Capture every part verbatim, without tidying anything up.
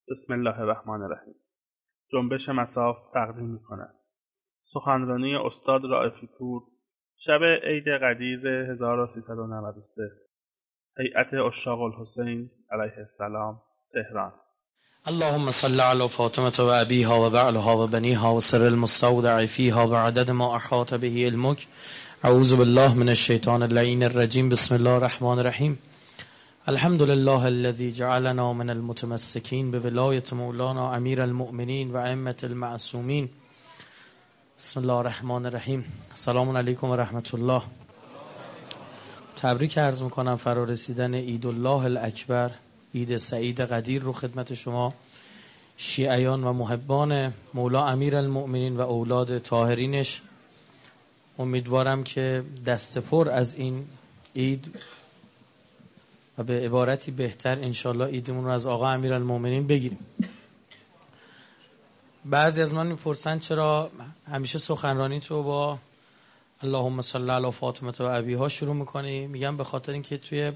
بسم الله الرحمن الرحیم. جنبش مصاف تقدیم می‌کند. سخنرانی استاد رائفی پور شب عید قدیر هزار و سیصد و نود و سه. هیئت عشاق الحسین علیه السلام، تهران. اللهم صل على فاطمة و ابیها و بعلها و بنیها و سر المستودع فیها و عدد ما احاط به علمک. اعوذ بالله من الشیطان اللعین الرجیم. بسم الله الرحمن الرحیم. الحمد لله الذي جعلنا من المتمسكين بولایت مولانا امیر المؤمنین و ائمة المعصومین. بسم الله الرحمن الرحیم. السلام علیکم و رحمت الله. تبریک عرض میکنم فرا رسیدن عید الله الاکبر، عید سعید قدیر رو خدمت شما شیعیان و محبان مولا امیر المؤمنین و اولاد طاهرینش. امیدوارم که دست پر از این عید و به عبارتی بهتر انشالله عیدمون رو از آقا امیر المؤمنین بگیریم. بعضی از من میپرسن چرا همیشه سخنرانی تو با اللهم صل علی فاطمه و ابیها شروع میکنی؟ میگم به خاطر اینکه توی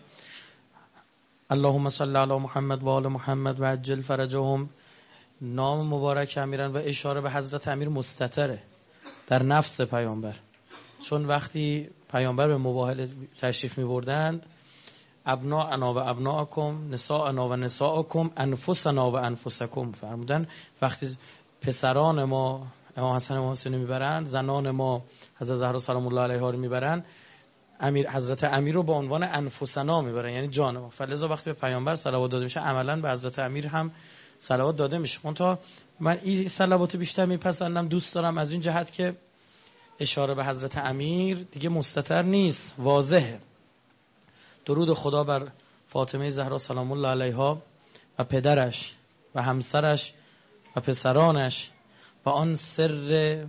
اللهم صل علی محمد و آل محمد و عجل فرجهم نام مبارک امیرن و اشاره به حضرت امیر مستتره در نفس پیامبر، چون وقتی پیامبر به مباهله تشریف میبردند ابناءنا و ابناءکم، نساءنا و نساءکم، انفسنا و انفسکم فرمودن. وقتی پسران ما امام حسن و حسین میبرند، زنان ما حضرت زهرا سلام الله علیها رو میبرند، امیر حضرت امیر رو با عنوان انفسنا میبرن، یعنی جان ما. فلذا وقتی به پیامبر صلوات داده میشه عملا به حضرت امیر هم صلوات داده میشه. منتها من این صلوات بیشتر میپسندم، دوست دارم از این جهت که اشاره به حضرت امیر دیگه مستتر نیست، واضحه. درود خدا بر فاطمه زهرا سلام الله علیها و پدرش و همسرش و پسرانش و آن سر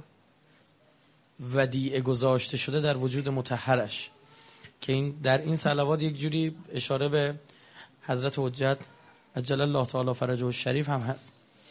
ودیعه گذاشته شده در وجود مطهرش، که این در این صلوات یک جوری اشاره به حضرت حجت عجل الله تعالی فرجه الشریف هم هست.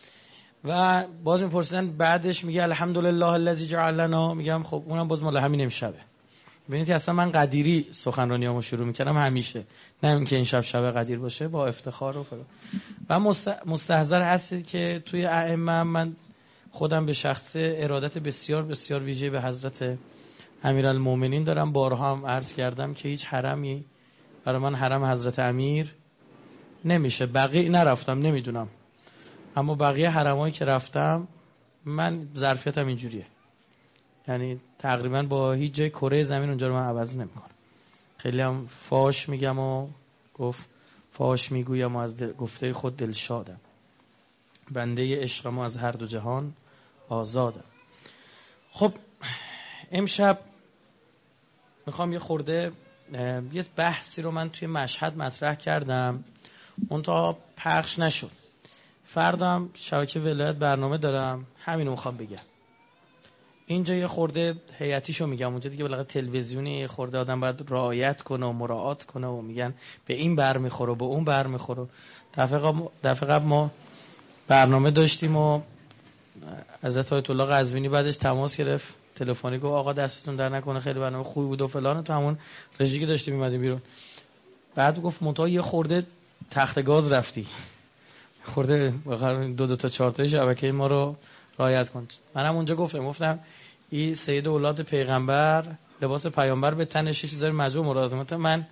و باز میپرسیدن بعدش میگه الحمدلله الذی جعلنا، میگم خب اونم باز مال همین امشبه. ببینید اصلا من قدیری سخنرانیامو شروع میکردم همیشه، نه اینکه این شب شب قدیر باشه، با افتخار و فلان. و مستحضر هستید که توی ائمه من خودم به شخص ارادت بسیار بسیار ویژه به حضرت امیرالمومنین دارم. بارها هم عرض کردم که هیچ حرمی برای من حرم حضرت امیر نمیشه. بقیه نرفتم نمیدونم، اما بقیه حرمایی که رفتم من ظرفیتم اینجوریه، یعنی تقریبا با هیچ جای کره زمین اونجا رو من عوض نمیکنم. خیلی هم فاش میگم و گفت فاش میگویم و از دل... گفته خود دلشادم، بنده عشقم و از هر دو جهان آزادم. خب امشب میخوام یه خورده یه بحثی رو من توی مشهد مطرح کردم، اون تا پخش نشد. فردام شبکه ولایت برنامه دارم، همینو میخوام بگم. اینجا یه خورده هیئتیشو میگم، اونجا دیگه بالاخره تلویزیونی یه خورده آدم باید رعایت کنه و مراعات کنه و میگن به این برمیخوره و به اون برمیخوره. دفعه قبل دفعه قبل ما برنامه داشتیم و حضرت آیت الله قزوینی بعدش تماس گرفت تلفنی، گفت آقا دستتون در نکنه خیلی برنامه خوبی بود و فلان، تو همون رژی که داشتیم میمدیم بیرون. بعد گفت منتها یه خورده تخت گاز رفتی، خورده دو دو تا چهار تا شبکه ما رو رعایت کن. منم اونجا گفتم گفتم این سید اولاد پیغمبر لباس پیامبر به تنش چیزای مجبور مراد من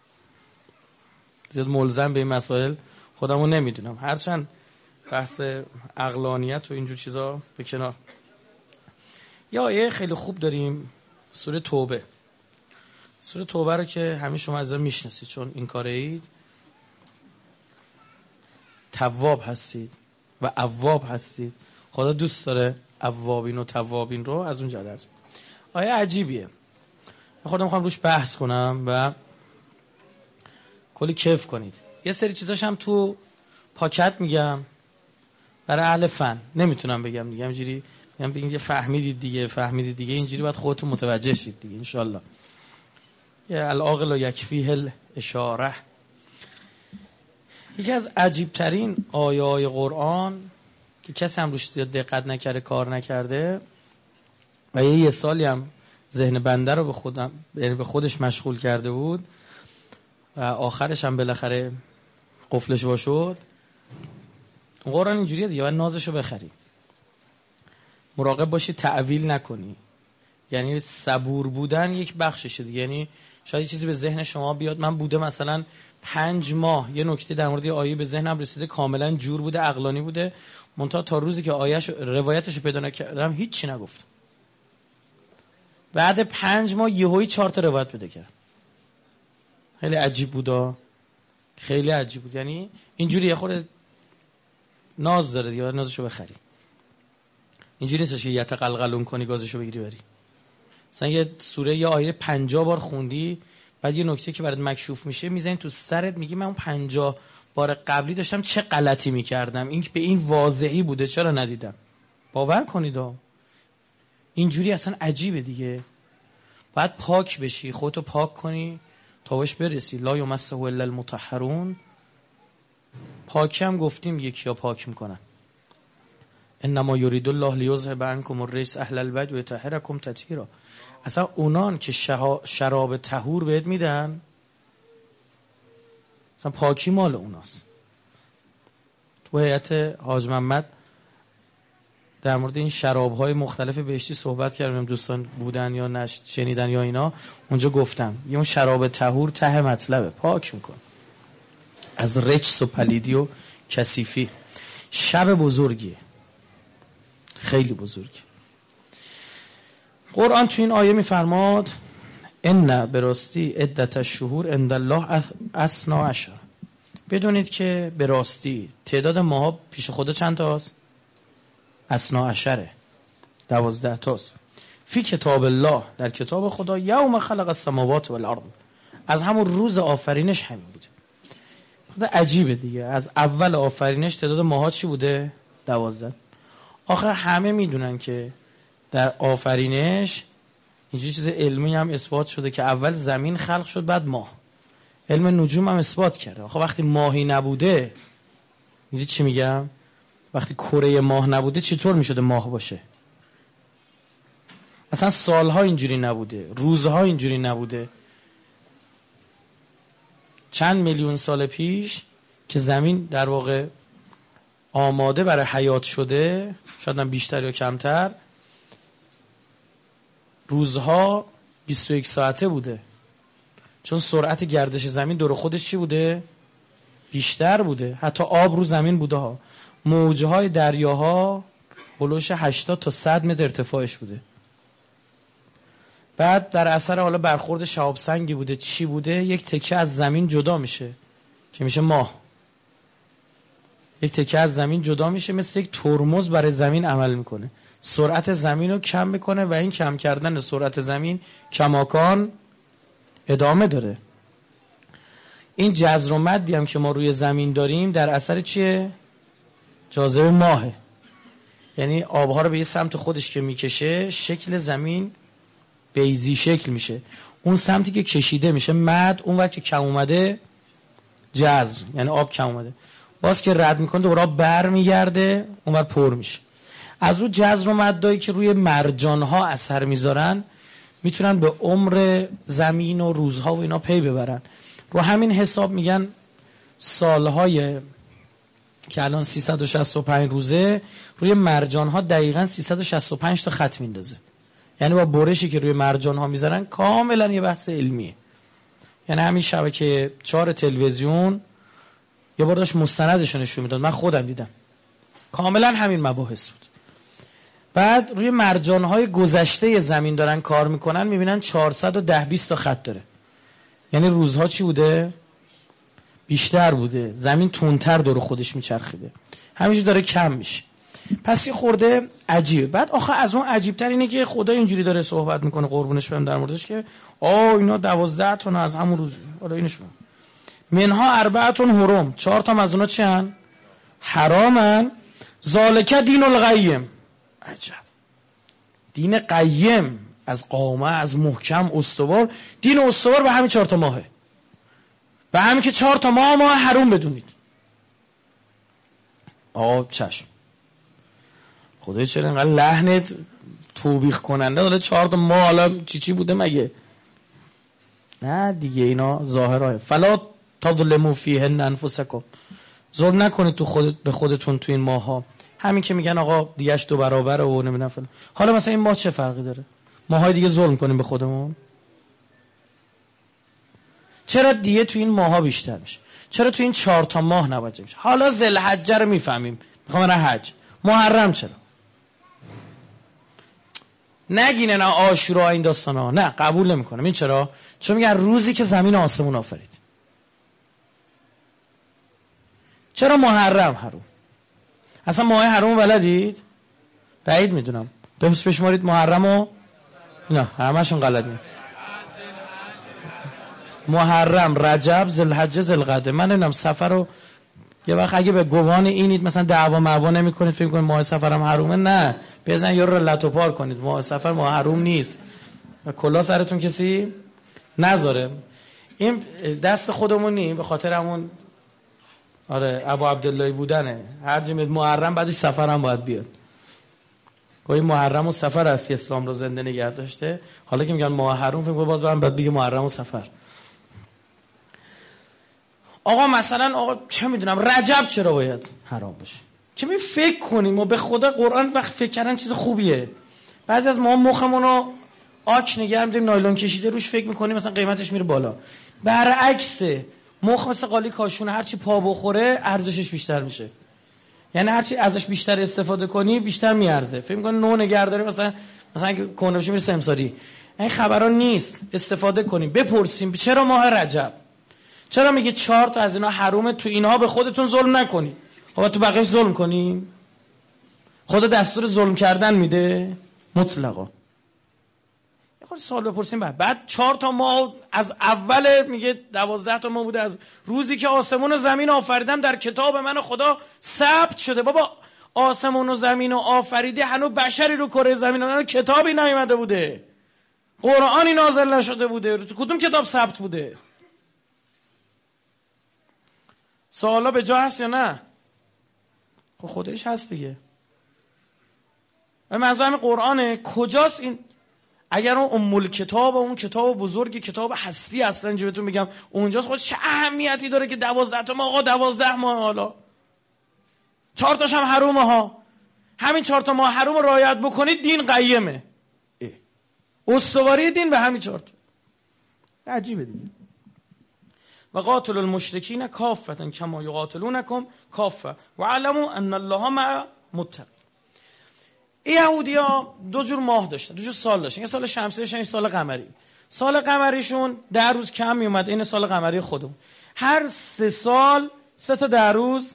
زیاد ملزم به این مسائل خودمو نمیدونم، هرچند بحث عقلانیت و اینجور چیزا به کنار. یا آیه خیلی خوب داریم، سوره توبه. سوره توبه رو که همه شما از اون میشناسید، چون این کاره اید، تواب هستید و اواب هستید. خدا دوست داره اوابین و توابین رو از اون جدر. آیه عجیبیه، خودم میخوام روش بحث کنم و کلی کیف کنید. یه سری چیزاش هم تو پاکت میگم برای اهل فن، نمیتونم بگم دیگه، همینجوری میگم بگید فهمیدید دیگه فهمیدید دیگه، اینجوری باید خودتون متوجه شید دیگه ان شاء الله. یا العاقل یکفیه الاشاره. یکی از عجیب ترین آیه های قرآن که کسی هم روش دقت نکرده، کار نکرده و یه, یه سالی هم ذهن بنده رو به خودم به خودش مشغول کرده بود و آخرش هم بالاخره قفلش وا شد، قرآن اینجوریه دیگه، باید نازشو بخری. مراقب باشی تعویل نکنی. یعنی صبور بودن یک بخششه دیگه. یعنی شاید چیزی به ذهن شما بیاد، من بوده مثلا پنج ماه یه نکته در مورد آیه به ذهنم رسیده، کاملا جور بوده، عقلانی بوده، منتها تا روزی که آیه‌اش روایتشو پیدا نکردم هیچ چی نگفتم. بعد پنج ماه یهویی چهار تا روایت پیدا کردم. خیلی عجیب بودا، خیلی عجیب بود. یعنی اینجوری یه خورده ناز داره دیگه، نازشو بخری. اینجوری نیستش که یتقلقلون کنی گازشو بگیری بری. مثلا یه سوره یا آیه پنجاه بار خوندی، بعد یه نکته که برات مکشوف میشه میزنی تو سرت، میگی من اون پنجاه بار قبلی داشتم چه غلطی میکردم، این به این واضحی بوده چرا ندیدم. باور کنید ها، اینجوری اصلا عجیبه دیگه. باید پاک بشی، خودتو پاک کنی تا بهش برسی. لا یمسه الا المطهرون. پاکی هم گفتیم یکیا پاک میکنن. انما یرید الله لیذهب عنکم الرجس اهل البیت و یطهرکم تطهیرا. اصلا اونان که شراب طهور بهت میدن، اصلا پاکی مال اوناست. تو هیئت حاج محمد در مورد این شراب‌های مختلف بهشتی صحبت کردم، دوستان بودن یا نش شنیدن یا اینا، اونجا گفتم یه اون شراب طهور ته مطلبه، پاک میکن از رجس و پلیدی و کثیفی. شب بزرگیه، خیلی بزرگی. قرآن تو این آیه میفرماد ان براستی عدت الشهور عند الله اثنا عشر. بدونید که به راستی تعداد ماها پیش خدا چند تاست؟ اثنا عشره، دوازده تاست. فی کتاب الله، در کتاب خدا، یوم خلق السماوات والارض، از همون روز آفرینش همین بوده. خدا عجیبه دیگه، از اول آفرینش تعداد ماها چی بوده؟ دوازده. آخه همه میدونن که در آفرینش اینجوری چیز علمی هم اثبات شده که اول زمین خلق شد بعد ماه. علم نجوم هم اثبات کرده. آخه وقتی ماهی نبوده، میدونی چی میگم؟ وقتی کره ماه نبوده چطور میشده ماه باشه؟ اصلا سالها اینجوری نبوده، روزها اینجوری نبوده. چند میلیون سال پیش که زمین در واقع آماده برای حیات شده، شاید هم بیشتر یا کمتر، روزها بیست و یک ساعته بوده، چون سرعت گردش زمین دور خودش چی بوده؟ بیشتر بوده. حتی آب رو زمین بوده ها. موجهای دریاها هلوش هشتاد تا صد متر ارتفاعش بوده. بعد در اثر حالا برخورد شهاب سنگی بوده، چی بوده؟ یک تکه از زمین جدا میشه که میشه ماه. یک تکه از زمین جدا میشه، مثل یک ترمز برای زمین عمل میکنه، سرعت زمین رو کم میکنه و این کم کردن سرعت زمین کماکان ادامه داره. این جزر و مدی هم که ما روی زمین داریم در اثر چیه؟ جاذبه ماهه. یعنی آبها رو به یه سمت خودش که میکشه، شکل زمین بیضی شکل میشه. اون سمتی که کشیده میشه مد، اون وقت که کم اومده جزر، یعنی آب کم اومده، باز که رد میکنه دوباره بر میگرده اون وقت پر میشه. از رو جزر و مدایی که روی مرجان ها اثر میذارن میتونن به عمر زمین و روزها و اینا پی ببرن. رو همین حساب میگن سالهای که الان سیصد و شصت و پنج روزه روی مرجان ها دقیقاً سیصد و شصت و پنج تا خط میندازه. یعنی با برشی که روی مرجان ها میذارن کاملا یه بحث علمیه. یعنی همین شبکه چهار تلویزیون یه بار داشت مستندش نشون میداد، من خودم دیدم، کاملا همین مباحث بود. بعد روی مرجان‌های گذشته زمین دارن کار میکنن، میبینن چهارصد و ده بیست تا خط داره. یعنی روزها چی بوده؟ بیشتر بوده، زمین تندتر دور خودش میچرخیده، همینجور داره کم میشه. پس یه خورده عجیبه. بعد آخه از اون عجیبتر اینه که خدا اینجوری داره صحبت میکنه، قربونش برم، در موردش که آه اینا دوازده تا از همون روز، حالا اینش منها اربعتون حرم، چهار تا از اونا چی هن؟ حرامن. ذالک دین القیم. عجب، دین قیم، از قامه، از محکم، استوار. دین استوار به همین چهار تا ماهه، به همین که چهار تا ماه ماه حرام بدونید. آه چشم، خدای چرا اینقدر لحنت توبیخ کننده داره؟ چهار تا ماه حالا چی چی بوده مگه؟ نه دیگه، اینا ظاهراه. فلا تظلموا فیهن انفسکم. ظلم نکنید تو خود به خودتون تو این ماها. همین که میگن آقا دیگه‌اش دو برابره و نمیدونم فلان. حالا مثلا این ماه چه فرقی داره؟ ماهای دیگه ظلم کنیم به خودمون؟ چرا دیگه تو این ماها بیشتر میشه؟ چرا تو این چهار تا ماه نباید میشه؟ حالا ذوالحجه رو میفهمیم، میخوام برم حج. محرم چرا؟ نگینه نه عاشورا این داستانا، نه قبول نمیکنم. این چرا؟ چون میگن روزی که زمین و آسمون آفرید. چرا محرم حروم؟ اصلا ماه حروم بلدید؟ بعید میدونم. بمس بشمارید محرمو؟ نه همشون غلط نیست. محرم، رجب، ذوالحجه، ذوالقعده. من نمیدونم سفر رو یه وقت اگه به گمان اینید مثلا دعوا معوا نمیکنید فکر کنید ماه سفر هم حرومه، نه بزن یارو رو لتو پار کنید. ماه سفر ماه حروم نیست. و کلا سرتون کسی نذاره. این دست خودمونی به خاطر همون آره ابو عبدالله بودنه. هر جمعه محرم بعدش سفر هم باید بیاد. گاهی محرم و سفر است که اسلام رو زنده نگه داشته. حالا که میگن ماه حروم فکر کنم باز برام بعد بگه محرم و سفر. آقا مثلا آقا چه میدونم رجب چرا باید حرام باشه؟ که می فکر کنیم و به خدا قرآن وقت فکر کردن چیز خوبیه. بعضی از ما مخمون رو آچ نگه می‌داریم نایلون کشیده روش فکر می‌کنیم مثلا قیمتش میره بالا. برعکس مخ مثل قالی کاشون هرچی پا بخوره ارزشش بیشتر میشه. یعنی هرچی ازش بیشتر استفاده کنی بیشتر میارزه. فکر می‌کنی نو نگهداری مثلا مثلا که کونه بشه میره سمساری. این خبرا نیست. استفاده کنیم. بپرسیم چرا ماه رجب؟ چرا میگه چهار تا از اینا حرومه؟ تو اینها به خودتون ظلم نکنی. خب تو بقیه‌اش ظلم کنیم؟ خدا دستور ظلم کردن میده مطلقا. یه خورده سوال بپرسیم. بعد بعد چهار تا ماه از اول میگه دوازده تا ماه بوده از روزی که آسمون و زمین آفریدم در کتاب من خدا ثبت شده. بابا آسمون و زمین و آفریدی هنوز بشری رو کره زمین اون کتابی نیامده بوده. قرآنی نازل نشده بوده. تو کدوم کتاب ثبت بوده؟ سوالا به جا هست یا نه؟ خب خودش هست دیگه. منظور همین قرآنه. کجاست این؟ اگر اون ام کتاب و اون کتاب بزرگ کتاب هستی اصلا اینجا بهتون میگم اونجاست، خود چه اهمیتی داره که دوازده تا ماه آقا دوازده ماه حالا چهار تاش هم حرومه ها. همین چهار تا ماه حروم رعایت بکنید دین قیمه. استواری دین به همین چهار تا. عجیبه دیگه. و قاتل المشرکین کافة کما یقاتلونکم کافة و علموا ان الله مع متقین. یهودی‌ها دو جور ماه داشتن، دو جور سال داشتن. یه سال شمسی داشتن، یه سال قمری. سال قمریشون ده روز کم می اومد. این سال قمری خودمون هر سه سال سه تا ده روز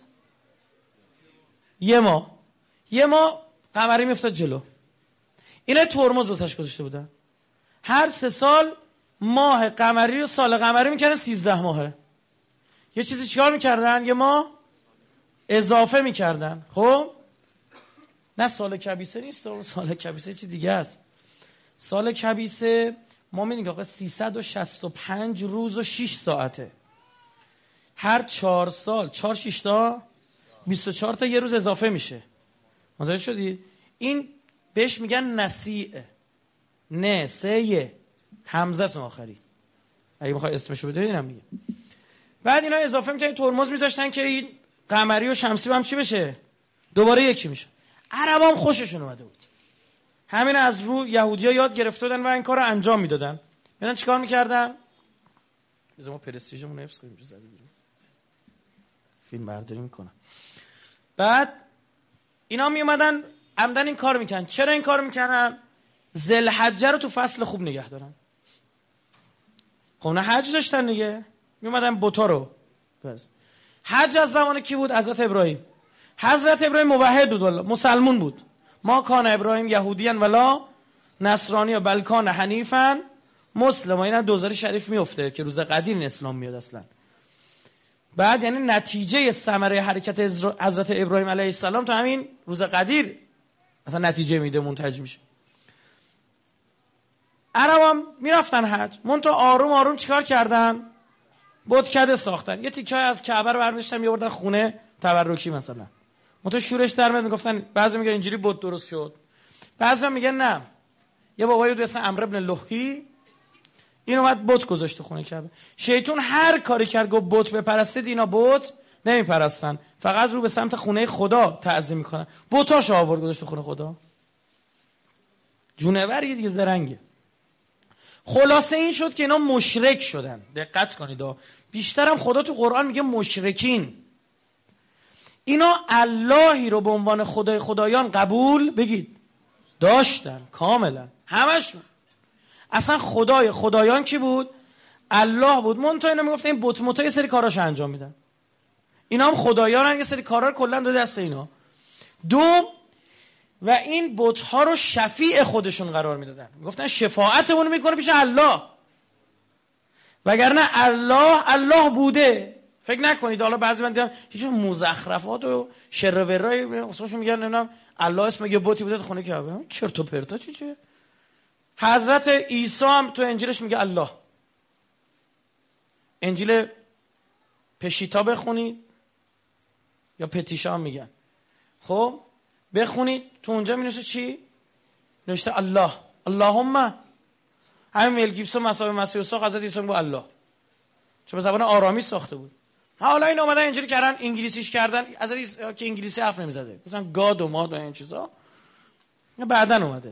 یه ماه یه ماه قمری میافتاد جلو. اینا ترمز واسش گذاشته بودن. هر سه سال ماه قمری و سال قمری میکردن سیزده ماهه. یه چیزی چیکار میکردن؟ یه ماه اضافه میکردن. خب نه سال کبیسه نیست. سال کبیسه چی دیگه است. سال کبیسه ما میدونیم که آقا سیصد و شصت و پنج روز و شش ساعته. هر چهار سال چهار شش تا بیست و چهار تا یه روز اضافه میشه. متوجه شدی؟ این بهش میگن نسیعه. نه سه همزه است آخری. اگه بخوای اسمشو بده اینم میگه. بعد اینا اضافه میکنن ترمز میذاشتن که این قمری و شمسی هم چی بشه؟ دوباره یکی میشه. عربام خوششون اومده بود. همین از رو یهودی‌ها یاد گرفته بودن و این کارو انجام میدادن. ببین چیکار میکردن؟ بذار ما پرستیژمون حفظ کنیم. جو زده بیرون. فیلم برداری میکنن. بعد اینا می اومدن عمدن این کارو میکنن. چرا این کارو میکنن؟ ذوالحجه رو تو فصل خوب نگه دارن. خب نه حج داشتن دیگه. می اومدن بوتا رو. بس. حج از زمان کی بود؟ حضرت ابراهیم. حضرت ابراهیم موحد بود والله، مسلمون بود. ما کان ابراهیم یهودیان ولا نصرانی بل کان حنیفا مسلم. اینا دوزاری شریف میفته که روز قدیر اسلام میاد اصلا. بعد یعنی نتیجه ثمره حرکت حضرت ابراهیم علیه السلام تو همین روز قدیر اصلا نتیجه میده، منتج میشه. عربام میرفتن حج، منتها آروم آروم چیکار کردن؟ بتکده ساختن. یه تیکه از کعبه رو برمی‌داشتن می‌آوردن خونه تبرکی مثلا. منتها شورش در میاد، میگفتن بعضی میگن اینجوری بت درست شد. بعضی میگن نه. یه بابایی بود اسم عمرو بن لوحی، این اومد بت گذاشت خونه کعبه. شیطان هر کاری کرد گفت بت بپرستید اینا بت نمیپرستن، فقط رو به سمت خونه خدا تعظیم میکنن. بتاشو آورد گذاشت تو خونه خدا. جونوری دیگه زرنگه. خلاصه این شد که اینا مشرک شدن. دقت کنید، بیشترم خدا تو قرآن میگه مشرکین. اینا اللهی رو به عنوان خدای خدایان قبول بگید داشتن کاملا، همشون. اصلا خدای خدایان کی بود؟ الله بود. منتها اینا میگفتن این بت متا یه سری کاراشو انجام میدن، اینا هم خدایانن، یه سری کارا رو کلا دو دست اینا. دو، و این بت ها رو شفیع خودشون قرار میدادن، میگفتن شفاعتمون میکنه پیش الله، وگرنه الله الله بوده. فکر نکنید حالا بعضی من دیدم هیچ مزخرفات و شر و ورای اصلاًشون میگن نمیدونم الله اسم یه بتی بوده تو خونه کعبه. چرت و پرتا چی چه؟ حضرت عیسی هم تو انجیلش میگه الله. انجیل پشیتا بخونید یا پتیشا هم میگن، خب بخونید تو اونجا مینوشه چی؟ نوشته الله، اللهم. همین میل گیبسون مصاحبه مسیح ساخت، حضرت عیسی میگه الله، چون به زبان آرامی ساخته بود. حالا این اومدن اینجوری کردن، انگلیسیش کردن، حضرت عیسی که انگلیسی حرف نمیزده، گفتن گاد و ماد و این چیزا، بعدن اومده.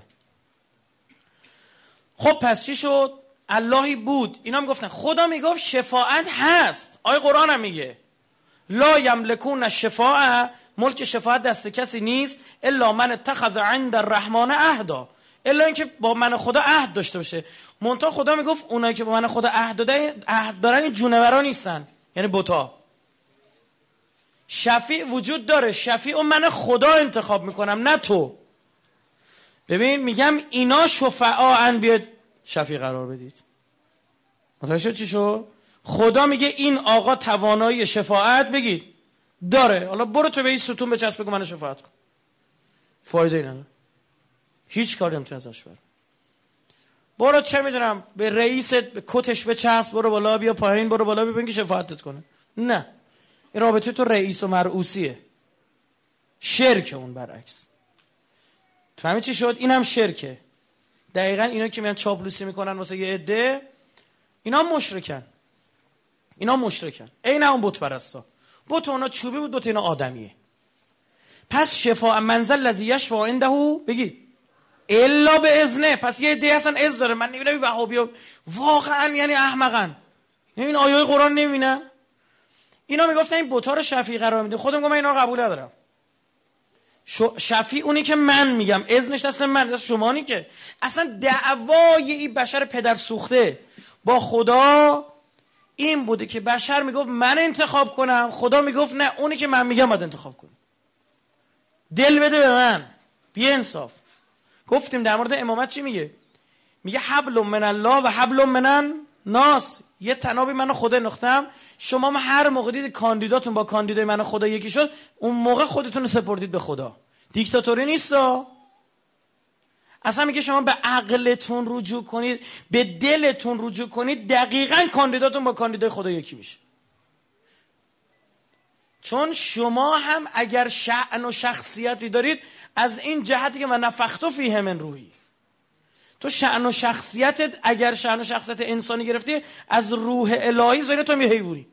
خب پس چی شد؟ اللهی بود. اینا میگفتن خدا میگفت شفاعت هست. آیه قرآن هم میگه لا یملکون الشفاعه، ملک شفاعت دست کسی نیست الا من اتخذ عند الرحمن عهدا، الا اینکه با من خدا عهد داشته باشه. منتها خدا میگفت اونایی که با من خدا عهد دارن عهد دارن این جونورا نیستن، یعنی بتا. شفیع وجود داره، شفیع و من خدا انتخاب میکنم نه تو. ببین میگم اینا شفعاءن، بیاد شفیع قرار بدید. متوجه شد چی شد؟ خدا میگه این آقا توانایی شفاعت بگید داره، حالا برو تو به این ستون بچسب بگو من شفاعت کن. فایده ای نداره، هیچ کاری نمیتونی ازش بر. برو چه میدونم به رئیست به کتش بچسب، برو بالا بیا پایین، برو بالا بیا بگی شفاعتت کنه. نه، این رابطه تو رئیس و مرئوسیه، شرک. اون برعکس. تو همین چی شد؟ اینم شرکه. دقیقاً اینا که میان چاپلوسی میکنن واسه یه عده، اینا مشرکن. اینا مشرکن. عین اون بت پرستا. بت اونا چوبی بود، بت اینا آدمیه. پس شفاء منزل الذی یشفع عنده بگید الا باذنه. پس یه عده اصلا اذن داره. من نمیدونم وهابیا واقعا یعنی احمقن، این آیه قرآن نمیبینن. اینا میگفتن این بت‌ها رو شفیع قرار میده، خودم میگم من اینا رو قبول ندارم. شفیع اونی که من میگم، اذنش دست من، دست شما نی. که اصلا دعوای این بشر پدر سوخته با خدا این بوده که بشر میگفت من انتخاب کنم، خدا میگفت نه، اونی که من میگم باید انتخاب کنی. دل بده به من، بی انصاف. گفتیم در مورد امامت چی میگه؟ میگه حبل من الله و حبل من الناس. یه تنابی من خدا نختم، شما ما هر موقع دید کاندیداتون با کاندیدای من خدا یکی شد، اون موقع خودتون رو سپردید به خدا. دیکتاتوری نیستا. اصلا میگه شما به عقلتون رجوع کنید، به دلتون رجوع کنید، دقیقاً کاندیداتون با کاندیدای خدا یکی میشه. چون شما هم اگر شأن و شخصیتی دارید از این جهتی که و نفخت فیه من روحی، تو شأن و شخصیتت اگر شأن و شخصیت انسانی گرفتی از روح الهی زیر تو میهیوری.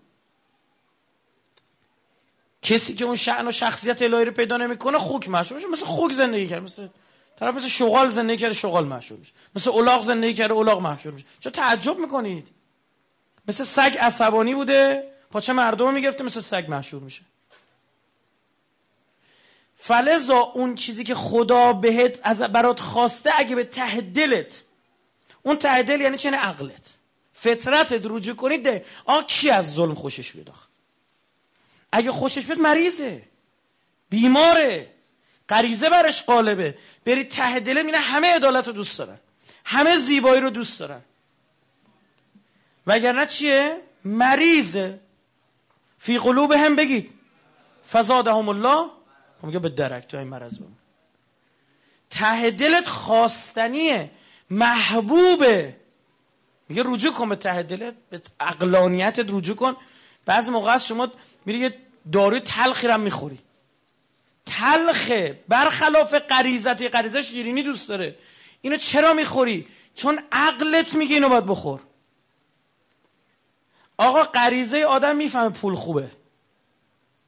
کسی که اون شأن و شخصیت الهی رو پیدا نمیکنه خوک محسوب میشه، مثل خوک زندگی کرد، مثل طرف مثل شغال زندگی کرده شغال محسوب میشه، مثل الاغ زندگی کرده الاغ محسوب میشه. چرا تعجب میکنید؟ مثل سگ عصبانی بوده پاچه مردم میگرفته، مثل سگ محسوب میشه. فلذا اون چیزی که خدا بهت از برات خواسته اگه به ته دلت، اون ته دل یعنی چنه عقلت، فطرتت رجوع کنید ده. آقا کی از ظلم خوشش بیاد؟ اگه خوشش بیاد مریضه، بیماره، غریزه برش غالبه. بری ته دل میینه همه عدالت رو دوست دارن، همه زیبایی رو دوست دارن، وگرنه چیه؟ مریضه. فی قلوبهم بگید فزادهم الله، میگه به درک تو این مرض بمون. ته دلت خواستنیه، محبوبه، میگه رجوع کن به ته دلت، به عقلانیتت رجوع کن. بعضی موقع از شما میری یه داروی تلخی رو میخوری، تلخه، برخلاف غریزتی، غریزه شیرینی دوست داره. اینو چرا میخوری؟ چون عقلت میگه اینو باید بخور. آقا غریزه آدم میفهمه پول خوبه،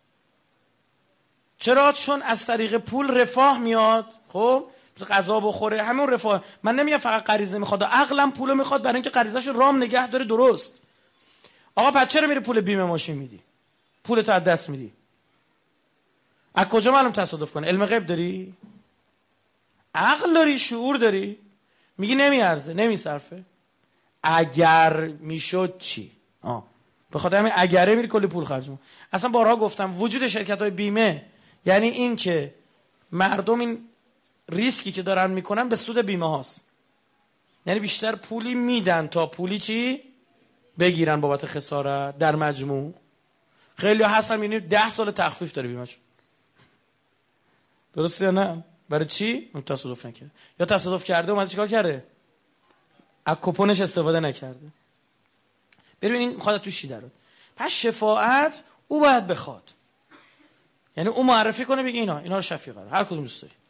چرا؟ چون از طریق پول رفاه میاد. خب غذا بخوره، همون رفاه. من نمیگم فقط غریزه میخواد، عقلم پولو میخواد برای اینکه غریزه‌اش رام نگه داره درست. آقا پس چرا میری پول بیمه ماشین میدی؟ پولت از دست میدی. از کجا معلوم تصادف کنه؟ علم غیب داری؟ عقل داری؟ شعور داری؟ میگی نمیارزه، نمیصرفه. اگر میشد چی؟ آه به خاطر همین اگره میری کلی پول خرج می‌کنی. اصلا بارها گفتم وجود شرکت‌های بیمه یعنی این که مردم این ریسکی که دارن میکنن به سود بیمه هاست. یعنی بیشتر پولی میدن تا پولی چی؟ بگیرن بابت خسارت در مجموع. خیلی ها هستن میبینی ده سال تخفیف داره بیمه‌شون. درسته یا نه؟ برای چی؟ اون تصادف نکرده. یا تصادف کرده اومده چیکار کرده؟ از کوپنش استفاده نکرده. ببینید میخواد تو چی درات. پس شفاعت او باید بخواد. یعنی او معرفی کنه بگه اینا اینا رو شفیع قرار هر کدوم دوست داری.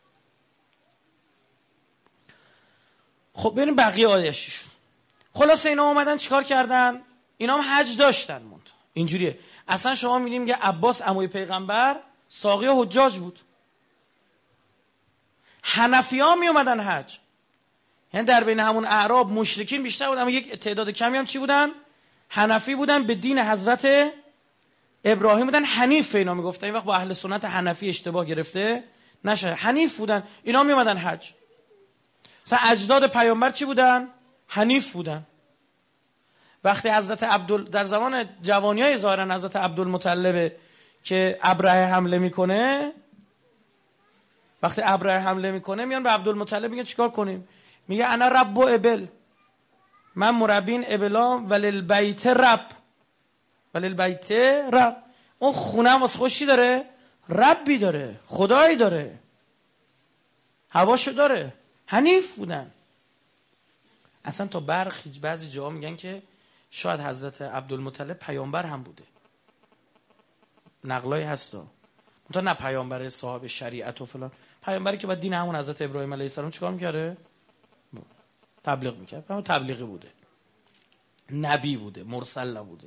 خب ببینیم بقیه آیه‌اش شد. خلاص اینا اومدن چیکار کردن؟ اینا هم حج داشتن مونت. اینجوریه. اصلا شما می‌بینیم که عباس عموی پیغمبر ساقی حجاج بود. حنفی‌ها می اومدن حج. یعنی در بین همون اعراب مشرکین بیشتر بودن، اما یک تعداد کمی هم چی بودن؟ حنفی بودن، به دین حضرت ابراهیم بودن، حنیف اینا میگفتن. این وقت با اهل سنت حنفی اشتباه گرفته نشه، حنیف بودن. اینا می اومدن حج. مثلا اجداد پیامبر چی بودن؟ حنیف بودن. وقتی حضرت عبدال در زمان جوانیای ظاهرا حضرت عبدالمطلب که ابرهه حمله میکنه، وقتی ابرهه حمله میکنه میان به عبدالمطلب میگن چیکار کنیم؟ میگه انا رب و ابل، من مربین ابلام وللبیت رب، وللبیت رب. اون خونه واسه خوشی داره، ربی داره، خدایی داره، هواشو داره. حنیف بودن. اصلا تا برخی بعضی جاها میگن که شاید حضرت عبدالمطلب پیامبر هم بوده. نقلای هستا. تا نه پیامبر صاحب شریعت و فلان، پیامبری که بعد دین همون حضرت ابراهیم علیه السلام چیکار میکرده؟ تبلیغ میکرد. اما تبلیغی بوده، نبی بوده، مرسل نبوده.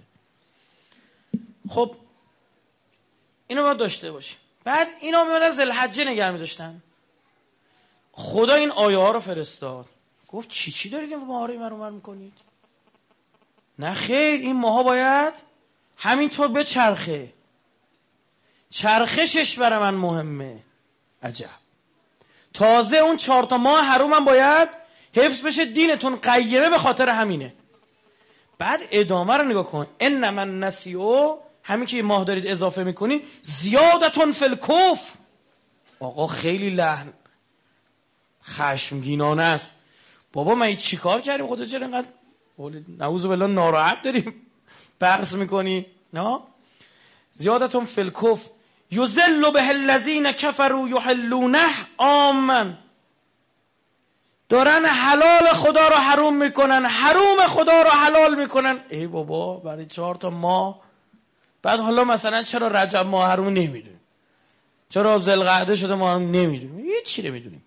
خب اینو باید داشته باشیم. بعد اینا میادن ذوالحجه نگه می‌داشتن. خدا این آیه ها رو فرستاد، گفت چی چی دارید این ماها رو این ور میکنید؟ نه خیر، این ماها باید همینطور بچرخه، چرخشش برای من مهمه. عجب. تازه اون چهار تا ماه حروم هم باید حفظ بشه، دینتون قیمه به خاطر همینه. بعد ادامه رو نگاه کن، انما النسیء، همین که ماه دارید اضافه میکنی، زیادتون فی الکفر. آقا خیلی لحن خشمگینانه است. بابا ما چی کار کردیم؟ خدا چرا اینقدر نعوذ بالله ناراحت داریم بحث میکنی؟ نه، زیادتون فی الکفر یذل به الذین کفروا یحلونه عاما. دارن حلال خدا رو حروم میکنن، حروم خدا رو حلال میکنن. ای بابا برای چهار تا ماه. بعد حالا مثلا چرا رجب ماه حروم نمیدونیم، چرا ذوالقعده شده ماه حروم نمیدونیم، هیچ چی نمیدونیم.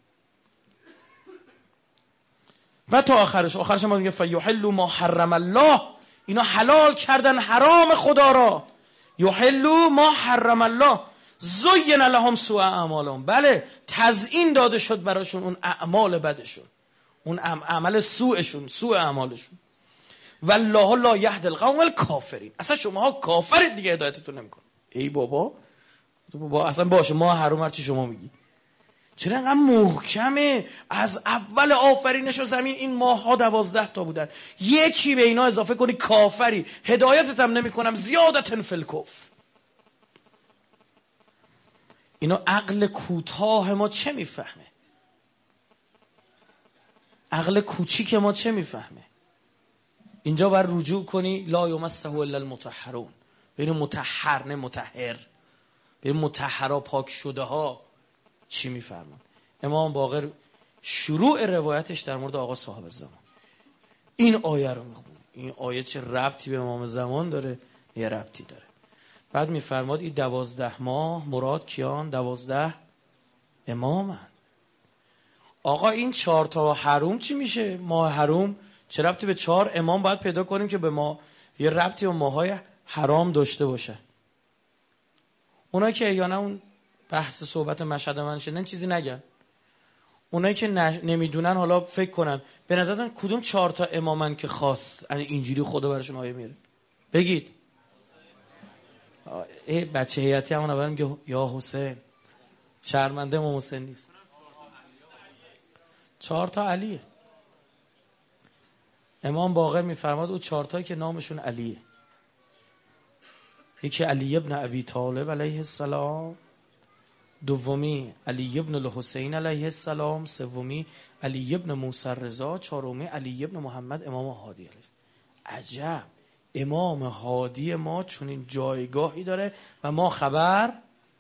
و تا آخرش آخرش ما میگه فیحلوا ما حرم الله، اینا حلال کردن حرام خدا را. یحلوا ما حرم الله زین لهم سوء اعمالهم. بله تزیین داده شد براشون اون اعمال بدشون، اون عمل سوءشون، سوء اعمالشون. والله لا یهدی القوم الکافرین. اصلا شماها کافرید دیگه، هدایتتون نمیکنه. ای بابا بابا اصلا باشه ما حروم هر چی شما میگی. چرا اینقدر محکمه؟ از اول آفرینش و زمین این ماه ها دوازده تا بودن، یکی به اینا اضافه کنی کافری، هدایتت هم نمی کنم، زیادتن فی الکفر. اینا عقل کوتاه ما چه میفهمه؟ عقل کوچیک ما چه میفهمه؟ اینجا بر رجوع کنی لا یمسه الا المطهرون. ببین مطهر نه مطهر، ببین مطهرا پاک شده ها چی میفرمان. امام باقر شروع روایتش در مورد آقا صاحب زمان این آیه رو میخونه. این آیه چه ربطی به امام زمان داره؟ یه ربطی داره. بعد میفرماد این دوازده ماه مراد کیان؟ دوازده امامن. آقا این چهار تا حروم چی میشه؟ ماه حروم چه ربطی به چهار امام باید پیدا کنیم که به ما یه ربطی به ماهای حرام داشته باشه؟ اونا که یا نه اون بحث صحبت مشهد من شدن چیزی نگن. اونایی که نمیدونن حالا فکر کنن به نظرتون کدوم چهار تا امامن که خاص اینجوری خدا براشون آیه میاره؟ بگید. ای بچه هیئتی همون اول میگه یا حسین، شرمنده امام حسین نیست. چهار تا علیه. امام باقر میفرماد او چهار تایی که نامشون علیه. یکی علی ابن ابی طالب علیه السلام، دومی علی ابن الحسین علیه السلام، سومی علی ابن موسی رضا، چهارمی علی ابن محمد امام هادی علیه. عجب، امام هادی ما چون این جایگاهی داره و ما خبر.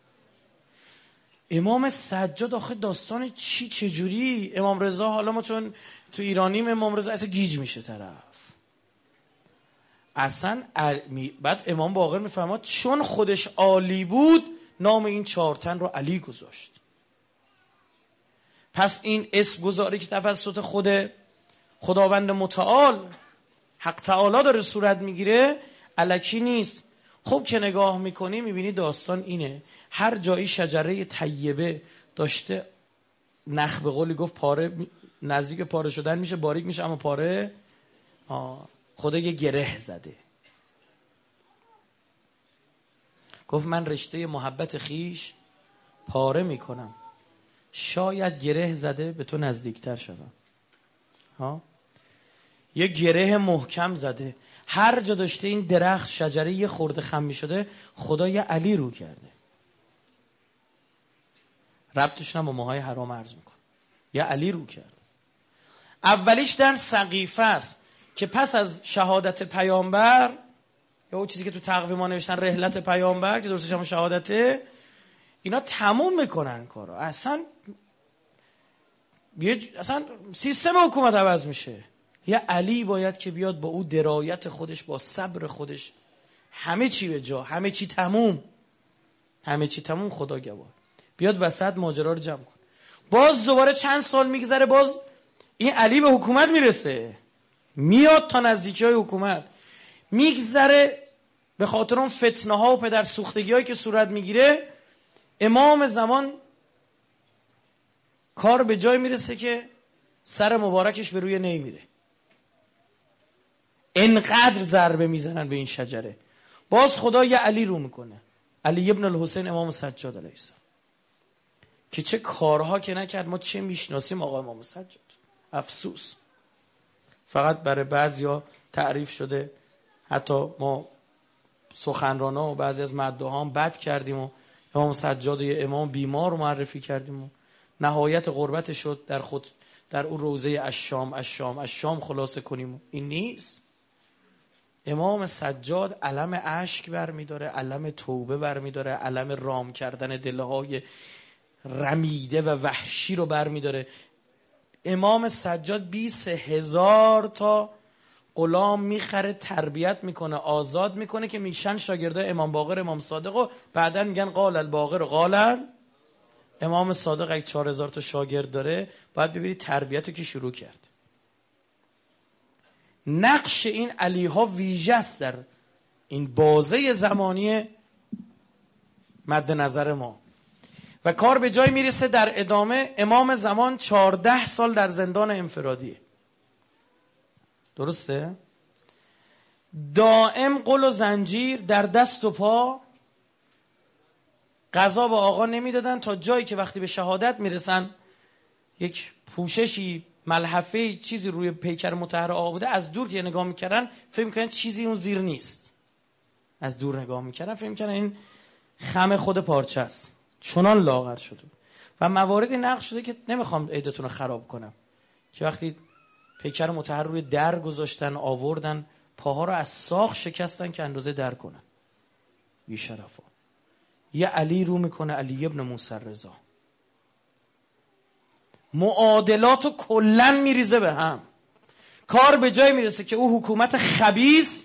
امام سجاد آخه داستان چی چجوری؟ امام رضا حالا ما چون تو ایرانیم امام رضا اصلا گیج میشه طرف. اصلا بعد امام باقر میفرماد چون خودش عالی بود نام این چهار تن رو علی گذاشت. پس این اسم گذاری که توسط خود خداوند متعال حق تعالی داره صورت میگیره الکی نیست. خب که نگاه میکنی میبینی داستان اینه، هر جایی شجره طیبه داشته نخ به قولی گفت پاره نزدیک پاره شدن میشه، باریک میشه اما پاره آه. خدا یه گره زده، گفت من رشته محبت خیش پاره میکنم، شاید گره زده به تو نزدیکتر شدم. ها یه گره محکم زده، هر جا داشته این درخت شجره یه خورده خم میشده خدا یه علی رو کرده. ربطش هم با ماهای حرام عرض میکن، یه علی رو کرده. اولیش در سقیفه است که پس از شهادت پیامبر یا اون چیزی که تو تقویم ما نوشتن رحلت پیامبر که درستش هم شهادته، اینا تموم میکنن کارو. اصلا اصلا سیستم حکومت عوض میشه. یه علی باید که بیاد با او درایت خودش، با صبر خودش، همه چی به جا، همه چی تموم، همه چی تموم، خدا گواه، بیاد وسط ماجرا رو جمع کن. باز دوباره چند سال میگذره، باز این علی به حکومت میرسه، میاد تا نزدیکی های حکومت، میگذره به خاطر اون فتنه ها و پدر سوختگی هایی که صورت میگیره، امام زمان کار به جای میرسه که سر مبارکش به روی نمیره، انقدر ضربه میزنن به این شجره. باز خدا یه علی رو میکنه، علی ابن الحسین امام سجاد علیه السلام، که چه کارها که نکرد. ما چه میشناسیم آقا امام سجاد، افسوس. فقط برای بعضیا تعریف شده، حتی ما سخنرانا و بعضی از مدعا هم بد کردیم و امام سجاد و یه امام بیمار رو معرفی کردیم و نهایت غربت شد در خود در اون روزه الشام الشام الشام خلاصه کنیم. این نیست. امام سجاد علم اشک برمیداره، علم توبه برمیداره، علم رام کردن دلهای رمیده و وحشی رو برمیداره. امام سجاد بیست هزار تا غلام میخره، تربیت میکنه، آزاد میکنه که میشن شاگرده امام باقر امام صادق و بعدن میگن قال الباقر قال امام صادق. اگه چهار هزار تا شاگرد داره باید ببینید تربیت که شروع کرد. نقش این علی ها ویژه است در این بازه زمانی مد نظر ما و کار به جای میرسه در ادامه امام زمان چهارده سال در زندان انفرادیه. درسته؟ دائم قل و زنجیر در دست و پا، قضا به آقا نمیدادن تا جایی که وقتی به شهادت میرسن یک پوششی ملحفه چیزی روی پیکر مطهر آقا بوده، از دور که نگاه میکردن فکر میکنن چیزی اون زیر نیست، از دور نگاه میکردن فکر میکنن این خم خود پارچه است، چنان لاغر شده. و مواردی نقل شده که نمیخوام عیدتون رو خراب کنم که وقتی پیکر مطهر روی در گذاشتن آوردن پاها رو از ساق شکستن که اندازه در کنن. بی شرفا یه علی رو میکنه، علی ابن موسی رضا، معادلات رو کلن میریزه به هم. کار به جای میرسه که او حکومت خبیث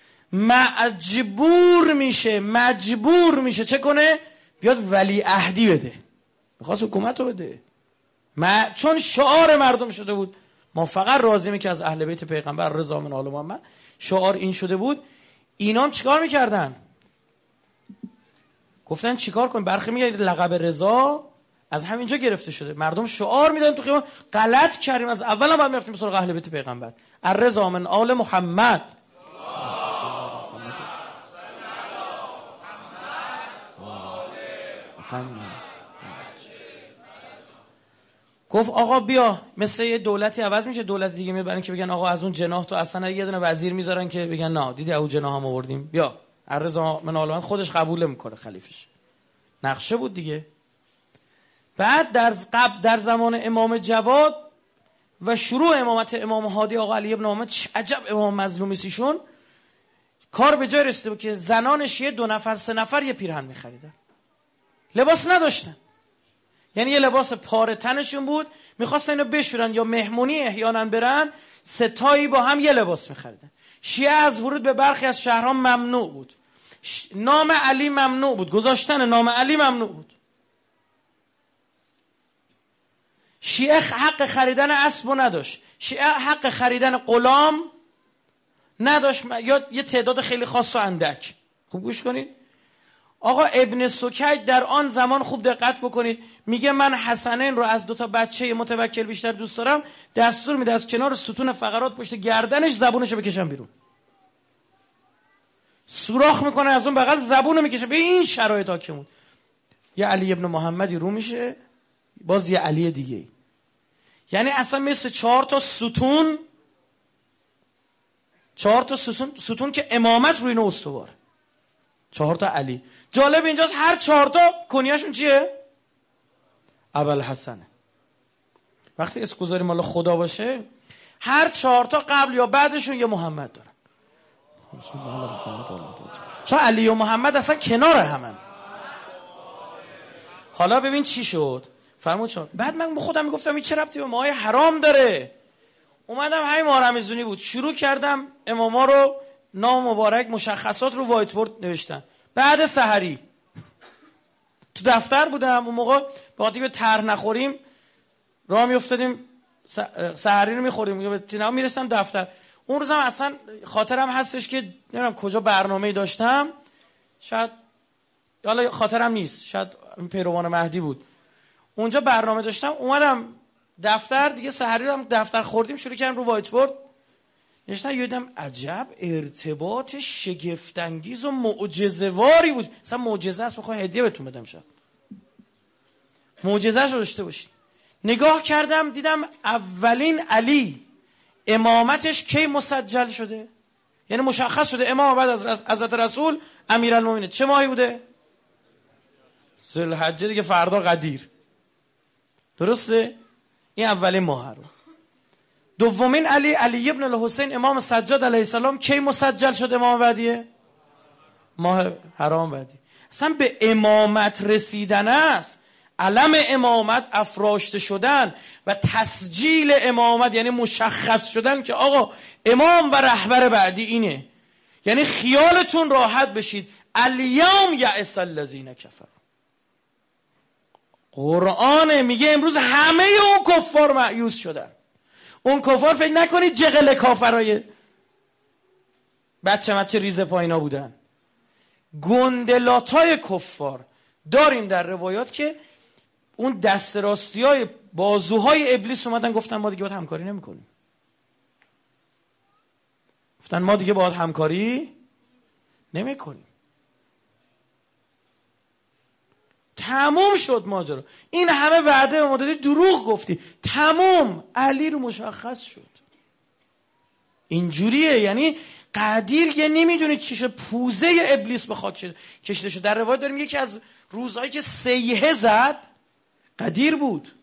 مجبور میشه مجبور میشه چه کنه؟ بیاد ولی عهدی بده. میخواست حکومت رو بده ما، چون شعار مردم شده بود ما فقط راضییم که از اهل بیت پیغمبر رضا من آل محمد، شعار این شده بود. اینام چیکار میکردن؟ گفتن چیکار کنیم؟ برخی میگه لقب رضا از همینجا گرفته شده. مردم شعار میدن تو خیابان غلط کردیم، از اول هم باید میرفتیم سراغ اهل بیت پیغمبر. الرضا من آل محمد. گفت آقا بیا، مثل یه دولتی عوض میشه، دولت دیگه میاد برای اینکه بگن آقا از اون جناح تو اصلا یه دونه وزیر میذارن که بگن نه دیدی اون جناح هم آوردیم، بیا الرضا من آل محمد، خودش قبول میکنه خلیفش. نقشه بود دیگه. بعد در قبل در زمان امام جواد و شروع امامت امام هادی آقا علی ابن محمد، عجب امام مظلومی سیشون، کار به جای رسیده بود که زنان شیعه دو نفر سه نفر یه پیرهن می‌خریدن. لباس نداشتن. یعنی یه لباس پاره تنشون بود، می‌خواستن اینو بشورن یا مهمونی احیانا برن، ستایی با هم یه لباس می‌خریدن. شیعه از ورود به برخی از شهرها ممنوع بود. ش... نام علی ممنوع بود، گذاشتن نام علی ممنوع بود. شیعه حق خریدن اسب نداشت، شیعه حق خریدن غلام نداشت، یا یه تعداد خیلی خاص و اندک. خوب گوش کنید. آقا ابن سکیت در آن زمان، خوب دقت بکنید، میگه من حسنین رو از دو تا بچه متوکل بیشتر دوست دارم، دستور میده از کنار ستون فقرات پشت گردنش زبونشو بکشن بیرون. سوراخ میکنه از اون بغل زبونو میکشه. به این شرایط حاکمون یه علی ابن محمدی رو میشه، باز یه علی دیگه ای. یعنی اصلا مثل چهار تا ستون، چهار تا ستون, ستون که امامت روی اینو استواره. چهار تا علی. جالب اینجاست هر چهار تا کنیاشون چیه؟ ابوالحسنه. وقتی اسم گذاری مال خدا باشه، هر چهار تا قبل یا بعدشون یه محمد دارن. چون علی و محمد اصلا کنار همن. حالا ببین چی شد. فرمود چون بعد من به خودم میگفتم این چه ربطی به ماهای حرام داره. اومدم همین ماه رمضانی بود، شروع کردم اماما رو نام مبارک مشخصات رو وایت بورد نوشتن. بعد سحری تو دفتر بودم، اون موقع با به طرح نخوریم راه میافتادیم سحری رو میخوریم، به تینا میرسم دفتر. اون روزم اصلا خاطرم هستش که نمیدونم کجا برنامه‌ای داشتم، شاید حالا خاطرم نیست، شاید پیروان مهدی بود، اونجا برنامه داشتم، اومدم دفتر دیگه، سحری رو دفتر خوردیم، شروع کردم رو وایت بورد نوشتن. یادم عجب ارتباط شگفت انگیز و معجزه‌واری بود. مثلا معجزه است، بخوام هدیه بهتون بدم، شاید معجزه‌اش رو داشته باشید. نگاه کردم دیدم اولین علی امامتش کی مسجل شده، یعنی مشخص شده امام بعد از حضرت رسول امیرالمومنین. چه ماهی بوده؟ ذوالحجه دیگه، فردا قدیر. درسته؟ این اولین ماه رو. دومین علی علی ابن الحسین امام سجاد علیه السلام کی مسجل شد امام بعدیه؟ ماه حرام بعدی. اصلا به امامت رسیدن است، علم امامت افراشته شدن و تسجیل امامت، یعنی مشخص شدن که آقا امام و رهبر بعدی اینه. یعنی خیالتون راحت بشید، الیوم یأس الذین کفروا. قرآن میگه امروز همه اون کفار مایوس شدن. اون کفار فکر نکنید جغل کافرای بچه مچه ریزه پایینا بودن، گندلاتای کفار. داریم در روایات که اون دست راستی های بازوهای ابلیس اومدن گفتن ما دیگه باید همکاری نمی کنیم. گفتن ما دیگه باید همکاری نمی کنیم. تموم شد ماجرا. این همه وعده به ما دادی، دروغ گفتی، تموم. علی رو مشخص شد. اینجوریه. یعنی قدیر یه نمیدونید چیشه، پوزه ابلیس به خاک شد کشیده شد. در روایت داریم یکی از روزهایی که سیحه زد قدیر بود.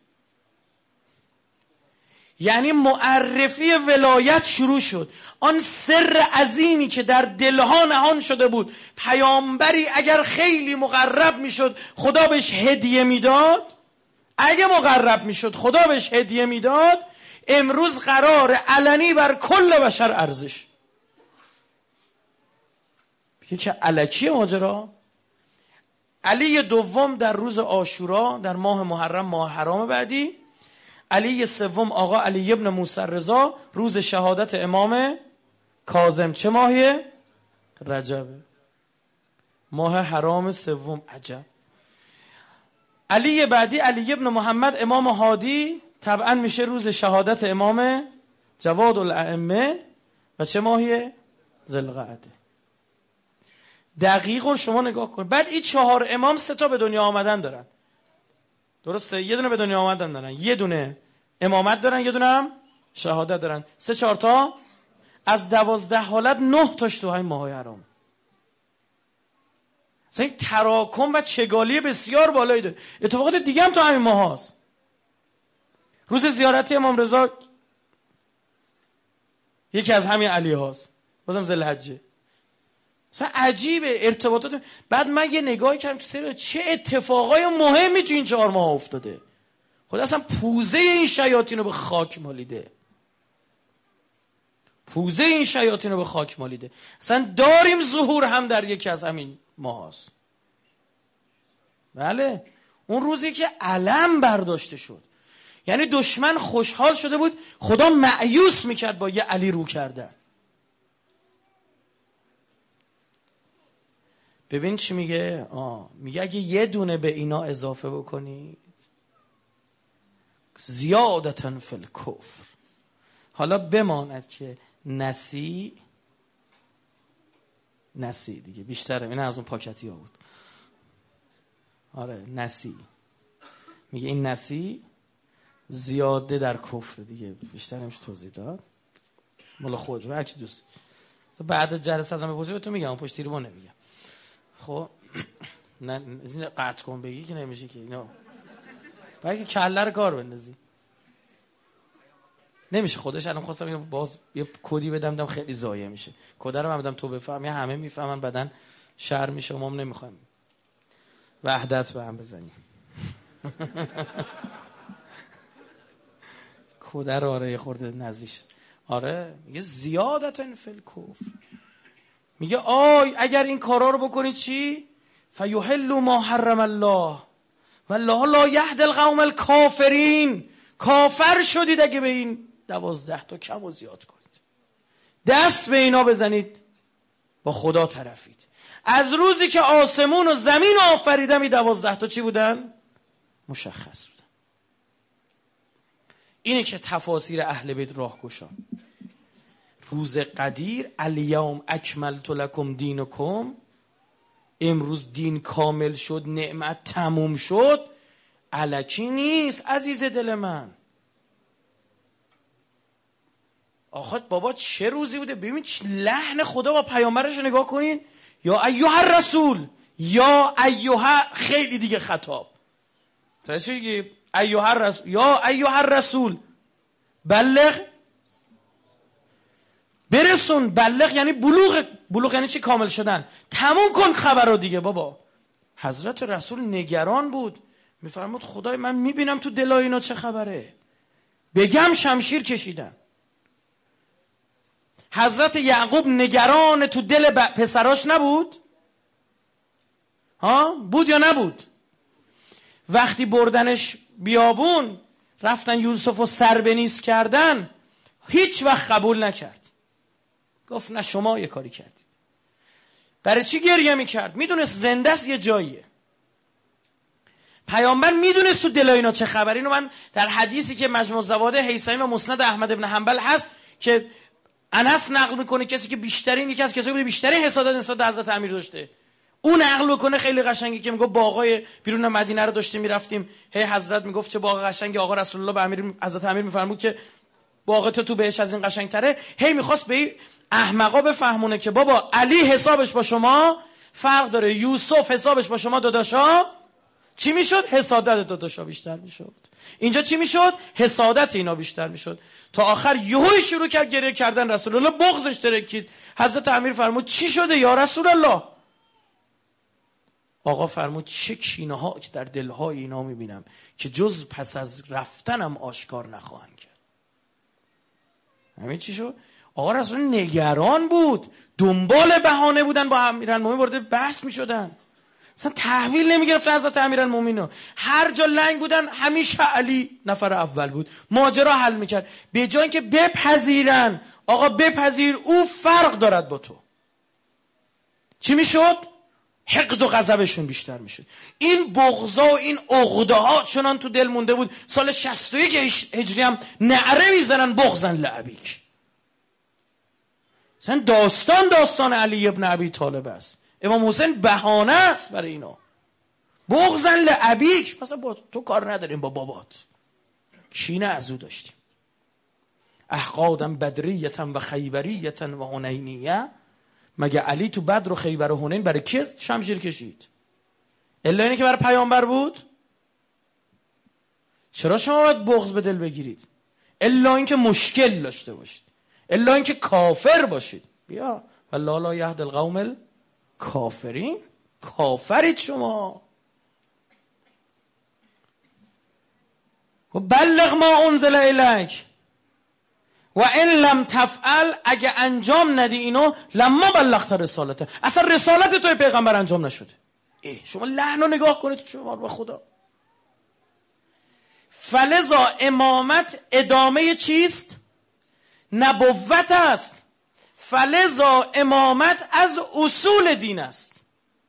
یعنی معرفی ولایت شروع شد. آن سر عظیمی که در دلها نهان شده بود، پیامبری اگر خیلی مقرب میشد خدا بهش هدیه میداد، اگه مقرب میشد خدا بهش هدیه میداد، امروز قرار علنی بر کل بشر ارزش. بگه که الکی ماجرا. علی دوم در روز عاشورا در ماه محرم، ماه حرام بعدی. علی سوم آقا علی ابن موسی رضا روز شهادت امام کاظم. چه ماهیه؟ رجبه. ماه حرام سوم. عجب. علی بعدی، علی ابن محمد امام هادی، طبعا میشه روز شهادت امام جواد الائمه و چه ماهیه؟ ذوالقعده. دقیق شما نگاه کن. بعد این چهار امام سه تا به دنیا آمدن دارن، درسته؟ یه دونه به دنیا آمدن دارن، یه دونه امامت دارن، یه دونه هم شهادت دارن. سه چهار تا از دوازده حالت نه تاش تو همین ماه حرام. اصلا این تراکم و چگالی بسیار بالایی داره. اتفاقات دیگه هم تو همین ماه هست. روز زیارتی امام رضا یکی از همین علی هاست، بازم ذوالحجه. اصلا عجیبه ارتباطات. بعد من یه نگاهی کردم تو سر چه اتفاقای مهمی تو این چهار ماه افتاده. خدا اصلا پوزه این شیاطین رو به خاک مالیده. پوزه این شیاطین رو به خاک مالیده. اصلا داریم ظهور هم در یکی از همین ماه هست. بله، اون روزی که علم برداشته شد، یعنی دشمن خوشحال شده بود، خدا مأیوس میکرد با یه علی رو کردن. ببین چی میگه؟ آه. میگه اگه یه دونه به اینا اضافه بکنید زیادتن فی الکفر. حالا بماند که نسی نسی دیگه بیشتره، این از اون پاکتی ها بود. آره نسی، میگه این نسی زیاده در کفر دیگه، بیشتر نمیشه توضیح داد. مال خود هر کی دوست. بعد جلسه ازم بپرسی بهتون میگم، پشت تیر ما نمیگم. خب نه این قطع کن بگی که نمیشه که اینا. باید که کله رو کار بندازی. نمیشه خودش. الان خواستم باز یه کدی بدم دم خیلی ضایع میشه. کد رو من بدم تو بفهمی، همه میفهمن، بعدن شر میشه. ما هم نمیخوایم وحدت به هم بزنیم. کد رو آره یه خورده نزدیش. آره میگه زیادتن فی الکفر. میگه آی اگر این کارا رو بکنید چی؟ فیحل ما حرم الله والله لا یهدی القوم الکافرین. کافر شدید اگه به این دوازده تا کم و زیاد کنید. دست به اینا بزنید، با خدا طرفید. از روزی که آسمون و زمین آفریدم این دوازده تا چی بودن؟ مشخص بودن. اینه که تفاسیر اهل بیت راه گشا. روز قدیر الیوم اکملت لکم دینکم، امروز دین کامل شد، نعمت تموم شد، الکی نیست عزیز دل من. آخه بابا چه روزی بوده. ببین لحن خدا با پیامبرش نگاه کنین. یا ایها الرسول، یا ایها، خیلی دیگه خطاب. تا چی میگه؟ ایها الرسول، یا ایها الرسول بلغ، برسون. بلغ یعنی بلوغ. بلوغ یعنی چی؟ کامل شدن. تموم کن خبر رو دیگه بابا. حضرت رسول نگران بود، میفرمود خدای من میبینم تو دلای اینا چه خبره، بگم شمشیر کشیدن. حضرت یعقوب نگران تو دل پسراش نبود؟ ها بود یا نبود؟ وقتی بردنش بیابون رفتن یوسفو سر به نیست کردن، هیچ وقت قبول نکرد. گفت نه شما یه کاری کردید. برای چی گریه میکرد؟ میدونست زنده است یه جاییه. پیامبر میدونست تو دل اینا چه خبر. اینو من در حدیثی که مجموع الزوائد هیثمی و مسند احمد بن حنبل هست که انس نقل میکنه، کسی که بیشترین یکی از کسایی که بیشترین حسادت نسبت به حضرت امیر داشته، اون نقل میکنه خیلی قشنگی که میگه باغای بیرون مدینه رو داشتیم میرفتیم، هی حضرت میگفت چه باغ قشنگی. آقا رسول الله به امیر حضرت امیر میفرمود که باغ تو تو بهش از این قشنگتره. هی میخواست به احمقا بفهمونه که بابا علی حسابش با شما فرق داره، یوسف حسابش با شما داداشا چی میشد؟ حسادت داداشا بیشتر میشد. اینجا چی میشد؟ حسادت اینا بیشتر میشد. تا آخر یهو شروع کرد گریه کردن. رسول الله بغضش ترکید. حضرت امیر فرمود چی شده یا رسول الله؟ آقا فرمود چه کینه ها که در دلهای اینا میبینم که جز پس از رفتنم آشکار نخواهند کرد. همین چی شد؟ آقا رسول نگران بود، دنبال بهانه بودن، با امیرالمومنین وارد بحث میشدن، اصلا تحویل نمیگرفتن حضرت امیرالمومنین. هر جا لنگ بودن همیشه علی نفر اول بود، ماجرا حل میکرد. به جای اینکه بپذیرن آقا بپذیر او فرق دارد با تو، چی میشد؟ حقد و غضبشون بیشتر میشد. این بغضا و این عقده ها چنان تو دل مونده بود. سال شصت و یک هجری هم نعره میزنن بغضن لابیک. مثلا داستان داستان علی ابن ابی طالب است. امام حسین بهانه است برای اینا. بغضن لابیک، مثلا با تو کار نداریم، با بابات کینه از او داشتیم. احقادم بدریتن و خیبریتن و حنینیه. مگه علی تو بدر و خیبر و حنین برای کی شمشیر کشید؟ الا اینه که برای پیامبر بود؟ چرا شما باید بغض به دل بگیرید؟ الا اینکه مشکل داشته باشید، الا اینکه کافر باشید. بیا والله لا یهدی القوم الکافرین. کافرید شما. و بلغ ما انزل الیک و این لم تفعل، اگه انجام ندی اینو لما بلغت رسالته، اصلا رسالت توی پیغمبر انجام نشده. ای شما لحن رو نگاه کنید شما به خدا. فلذا امامت ادامه چیست؟ نبوت است. فلذا امامت از اصول دین است.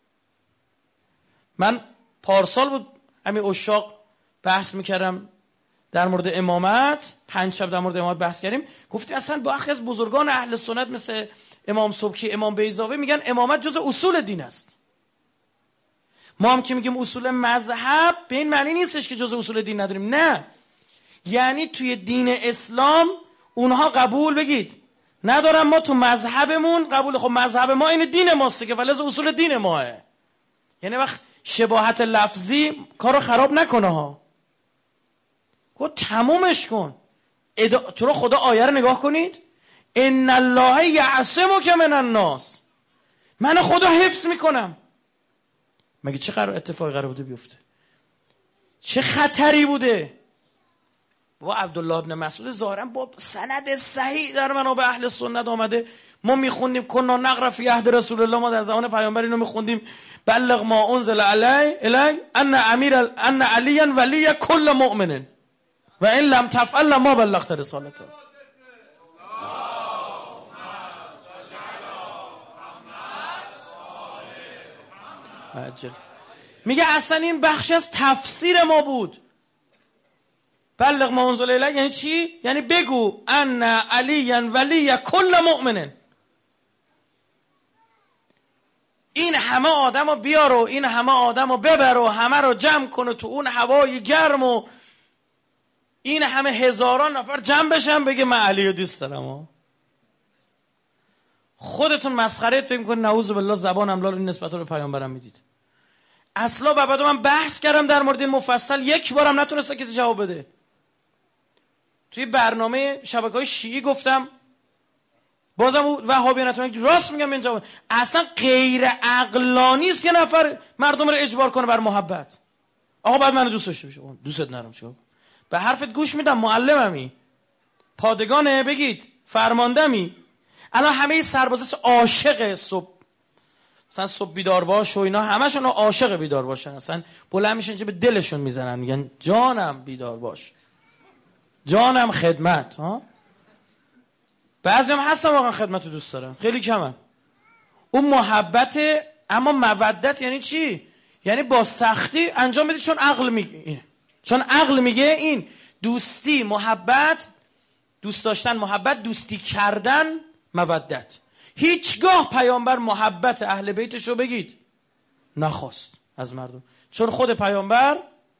من پارسال بود همین اشاق بحث میکردم در مورد امامت، پنج شب در مورد امامت بحث کردیم. گفتیم اصلا برخی از بزرگان اهل سنت مثل امام سبکی، امام بیضاوی میگن امامت جز اصول دین است. ما هم که میگیم اصول مذهب به این معنی نیستش که جز اصول دین نداریم، نه، یعنی توی دین اسلام اونها قبول بگید ندارم، ما تو مذهبمون قبول. خب مذهب ما این دین ماست که ولز اصول دین ماه. یعنی وقت شباهت لفظی کارو خراب نکنه ها. گفت تمومش کن. ادا... تو رو خدا آیه رو نگاه کنید. ان الله یعصمک من الناس. من خدا حفظ میکنم. مگه چه قرار اتفاقی قرار بوده بیفته؟ چه خطری بوده؟ با عبدالله ابن مسعود ظاهرا با سند صحیح در منابع اهل سنت آمده. ما میخوندیم کنا نقرا فی عهد رسول الله، ما در زمان پیامبر اینو میخوندیم بلغ ما انزل علی الی ان امیر ان علی ولی کل مؤمن و این لم تفعل ما بلغت رسالته. عجل. میگه اصلا این بخش از تفسیر ما بود. بلغ ما انزل الیک یعنی چی؟ یعنی بگو ان علی ولی کل مؤمن. این همه آدمو بیار و این همه آدمو ببر و همه رو جمع کن تو اون هوای گرم و این همه هزاران نفر جمع بشن بگه من علی رو دوست دارم. خودتون مسخره فکر می‌کنید نعوذ بالله زبان املال این نسبت رو به پیامبرم میدید. اصلا بعد من بحث کردم در مورد این مفصل، یک بارم نتونسته کسی جواب بده. توی برنامه شبکه‌های شیعی گفتم، بازم وهابی نتونن، راست میگم این جواب. اصلا غیر عقلانی است یه نفر مردم رو اجبار کنه بر محبت. آقا بعد منو دوست داشته باشه. دوستت ندارم چیکار؟ به حرفت گوش میدم، معلممی، پادگانه، بگید فرماندمی. الان همه سربازا عاشق صبح، مثلا صبح بیدار باش و اینا، همشون عاشق بیدار باشن، اصلا بلند میشن چه به دلشون میزنن، میگن جانم بیدار باش، جانم خدمت. ها بعضی هم هستن واقعا خدمت رو دوست دارن، خیلی کمن. اون محبت. اما مودت یعنی چی؟ یعنی با سختی انجام بدی چون عقل میگه، چون عقل میگه این دوستی، محبت، دوست داشتن، محبت، دوستی کردن، مودت. هیچگاه پیامبر محبت اهل بیتش رو بگید نخواست از مردم، چون خود پیامبر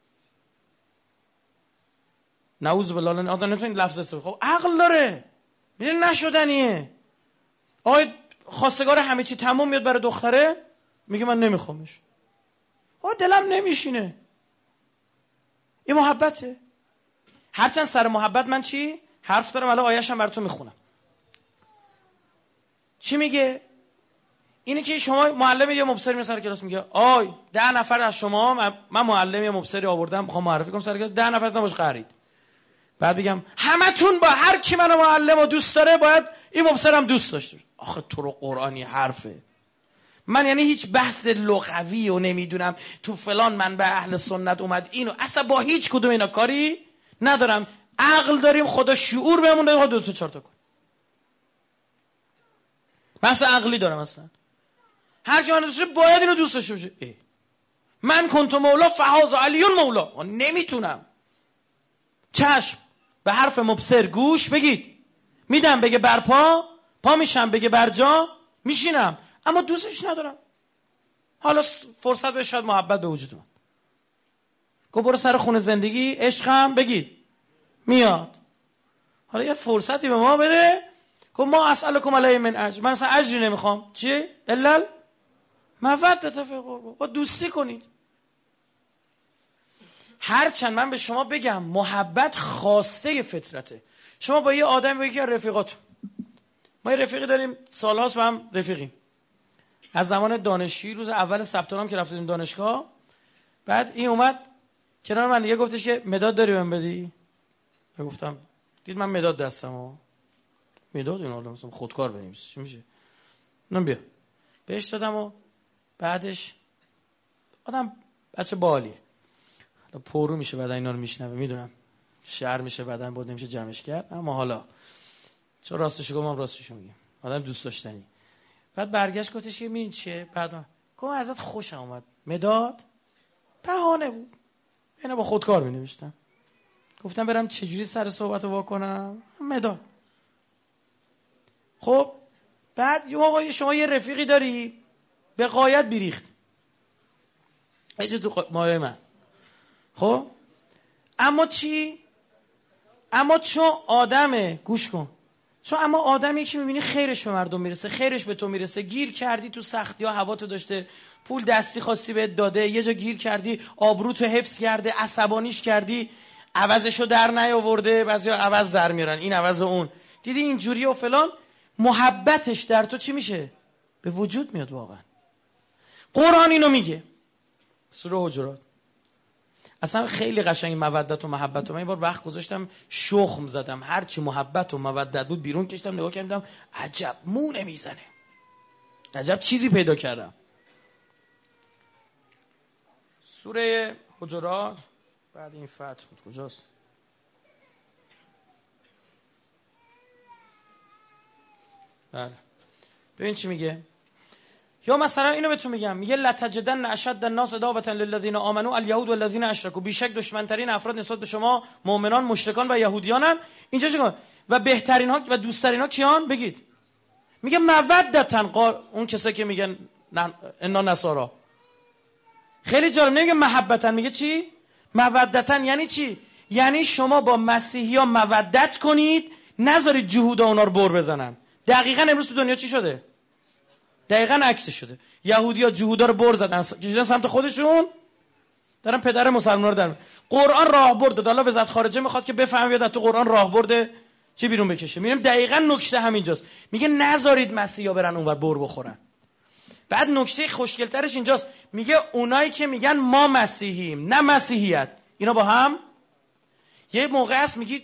نعوذ بالله آدم نمیتونه لفظ استفاده. خب عقل داره، میگه نشدنیه. آقای خواستگار همه چی تموم میاد برای دختره، میگه من نمیخوامش، آقا دلم نمیشینه. این محبته. هرچند سر محبت من چی حرف دارم، الان آیه‌شم براتون میخونم. چی میگه؟ اینه که شما معلم یه مبصری میاد سر کلاس، میگه آی ده نفر از شما، من معلم یه مبصری آوردم میخوام معرفی کنم سر کلاس، ده نفرتون باش خرید. بعد بگم همتون با هر کی منو معلم و دوست داره باید این مبصرم دوست داشته. آخه تو رو قرآنی حرفه. من یعنی هیچ بحث لغوی و نمیدونم تو فلان منبع اهل سنت اومد اینو، اصلا با هیچ کدوم اینا کاری ندارم. عقل داریم، خدا شعور بهمون داده، دو تا چهار تا کن. بحث عقلی دارم اصلا. هر کی من دوست داشته باید اینو دوست داشته باشه. اه. من کنت مولا فهاذا علی مولا. نمیتونم. چشم به حرف مبصر گوش بگید. میدم بگه برپا، پا میشم بگه برجا، میشینم اما دوستش ندارم. حالا فرصت به شاید محبت به وجود من. گو برو سر خونه زندگی، عشقم بگید میاد. حالا یه فرصتی به ما بده. گو ما اسألکم علیه من اجر. من اصلا اجری نمیخوام. چی؟ الا مودة فی القربى. با دوستی کنید. هرچند من به شما بگم محبت خواسته فطرته. شما با یه آدم با یکی از رفیقات، ما یه رفیقی داریم سالهاست با هم رفیقیم، از زمان دانشجویی، روز اول ثبت نام که رفتیم دانشگاه، بعد این اومد کنار من دیگه گفتش که مداد داری بهم بدی؟ من گفتم دید من مداد دستمو. مداد این آدم مثلا خودکار بنویس چی میشه؟ من بیا بهش دادم و بعدش آدم بچه بالیه، پرو میشه بعد اینا رو میشنوه، میدونم شعر میشه بعدن بود نمیشه جمعش کرد، اما حالا چون راستش گفتم راستش میگم آدم دوست داشتنی. بعد برگشت گفتش که این چیه؟ بعد گفتم ازت خوشم اومد. مداد بهانه بود، اینا با خودکار می‌نوشتم. گفتم برم چجوری سر صحبتو واکنم؟ مداد. خب بعد یه موقع شما یه رفیقی داری به غایت بیریخت، ایجا تو مایه من. خب اما چی؟ اما چون آدمه، گوش کن، چون اما آدمی که میبینی خیرش به مردم میرسه، خیرش به تو میرسه، گیر کردی تو سختی ها هوا تو داشته، پول دستی خواستی بهت داده، یه جا گیر کردی آبرو تو حفظ کرده، عصبانیش کردی، عوضشو در نیاورده، بعضیا عوض در میارن، این عوض اون، دیدی اینجوری و فلان، محبتش در تو چی میشه؟ به وجود میاد. واقعا قرآن اینو میگه، سوره حجرات. اصلا خیلی قشنگ مودت و محبت. و من این بار وقت گذاشتم شخم زدم، هرچی محبت و مودت بود بیرون کشتم، نگاه کردم عجب مو نمیزنه، عجب چیزی پیدا کردم. سوره حجرات بعد این فتح بود، کجاست؟ بله ببین چی میگه. یا مثلا اینو بهتون میگم، میگه لتجدن اشد الناس عداوة للذین آمنوا الیهود والذین اشرکوا. بیشک دشمنترین افراد نسبت به شما مؤمنان مشرکان و یهودیانن. اینجا چیکار؟ و بهترین ها و دوستترین ها کیان؟ بگید. میگه مودتن قار... اون کسایی که میگن انا نصارا. خیلی جالب، نمیگه محبتن، میگه چی؟ مودتن. یعنی چی؟ یعنی شما با مسیحیان مودت کنید، نذارید جهودا اونا رو بر بزنن. دقیقاً امروز تو دنیا چی شده؟ دقیقاً عکسش شده. یهودی‌ها جهودا رو بر زدن، کشیدن سمت خودشون، دارن پدر مسلمان‌ها رو در قرآن راهبرد داد. الله وزارت خارجه میخواد که بفهمه بیاد تو قرآن راهبرد چی بیرون بکشه. میبینیم دقیقاً نکته همینجاست. میگه نذارید مسیحا برن اونور بر بخورن. بعد نکته خوشگل‌ترش اینجاست، میگه اونایی که میگن ما مسیحییم، نه مسیحیت، اینا با هم یه موقع است میگید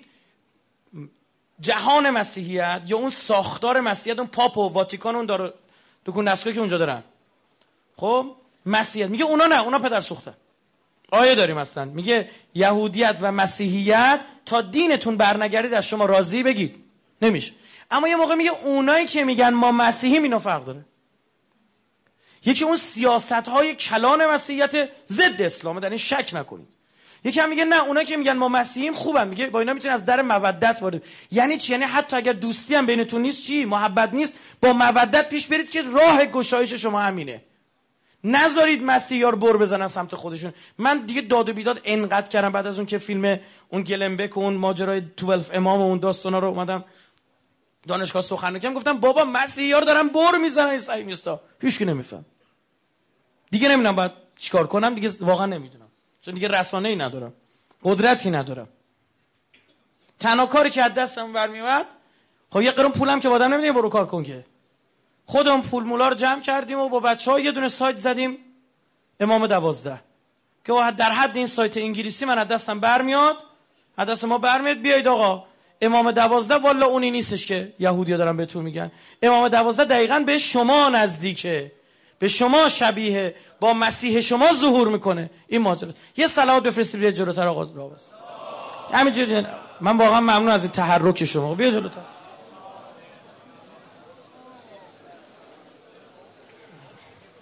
جهان مسیحیت یا اون ساختار مسیحیت، اون پاپ و واتیکان، اون داره دکون دستگاهی که اونجا دارن، خب مسیحیت، میگه اونا نه، اونا پدر سوختن. آیه داریم اصلا میگه یهودیت و مسیحیت تا دینتون برنگردید از شما راضی بگید نمیشه. اما یه موقع میگه اونایی که میگن ما مسیحیم، اینا فرق داره. یکی اون سیاست‌های کلان مسیحیت ضد اسلامه، در این شک نکنید. یکی هم میگه نه، اونایی که میگن ما مسیحیم خوبن، میگه با اینا میتونید از در مودت وارد. یعنی چی؟ یعنی حتی اگر دوستی هم بینتون نیست، چی؟ محبت نیست، با مودت پیش برید که راه گشایش شما همینه. نذارید مسیحا رو بر بزنن سمت خودشون. من دیگه داد و بیداد انقدر کردم بعد از اون که فیلم اون گلنبک و اون ماجرای دوازده امام و اون داستانا رو اومدم دانشگاه سخنرانی کردم، گفتم بابا مسیحا رو دارن بر میزنن این صهیونیستا، هیچ کی نمیفهم. دیگه نمیدونم باید چیکار کنم، دیگه واقعا نمیدونم، چون دیگه رسانه‌ای ندارم، قدرتی ندارم. تنها کاری که از دستم برمیاد، خب یه قرون پولم که آدم نمیده برو کار کن، که خودمون پول مولا رو جمع کردیم و با بچه‌ها یه دونه سایت زدیم، امام دوازده، که در حد این سایت انگلیسی من از دستم برمیاد، از دست ما برمیاد، بیایید آقا امام دوازده والا اونی نیستش که یهودی‌ها دارن بهتون میگن. امام دوازده دقیقاً به شما نزدیکه، به شما شبیه، با مسیح شما ظهور میکنه. این ماجرا. یه صلوات بفرستید بیا جلوتر آقا راوس. همینجوری من واقعا ممنون از این تحرک شما. بیا جلوتر.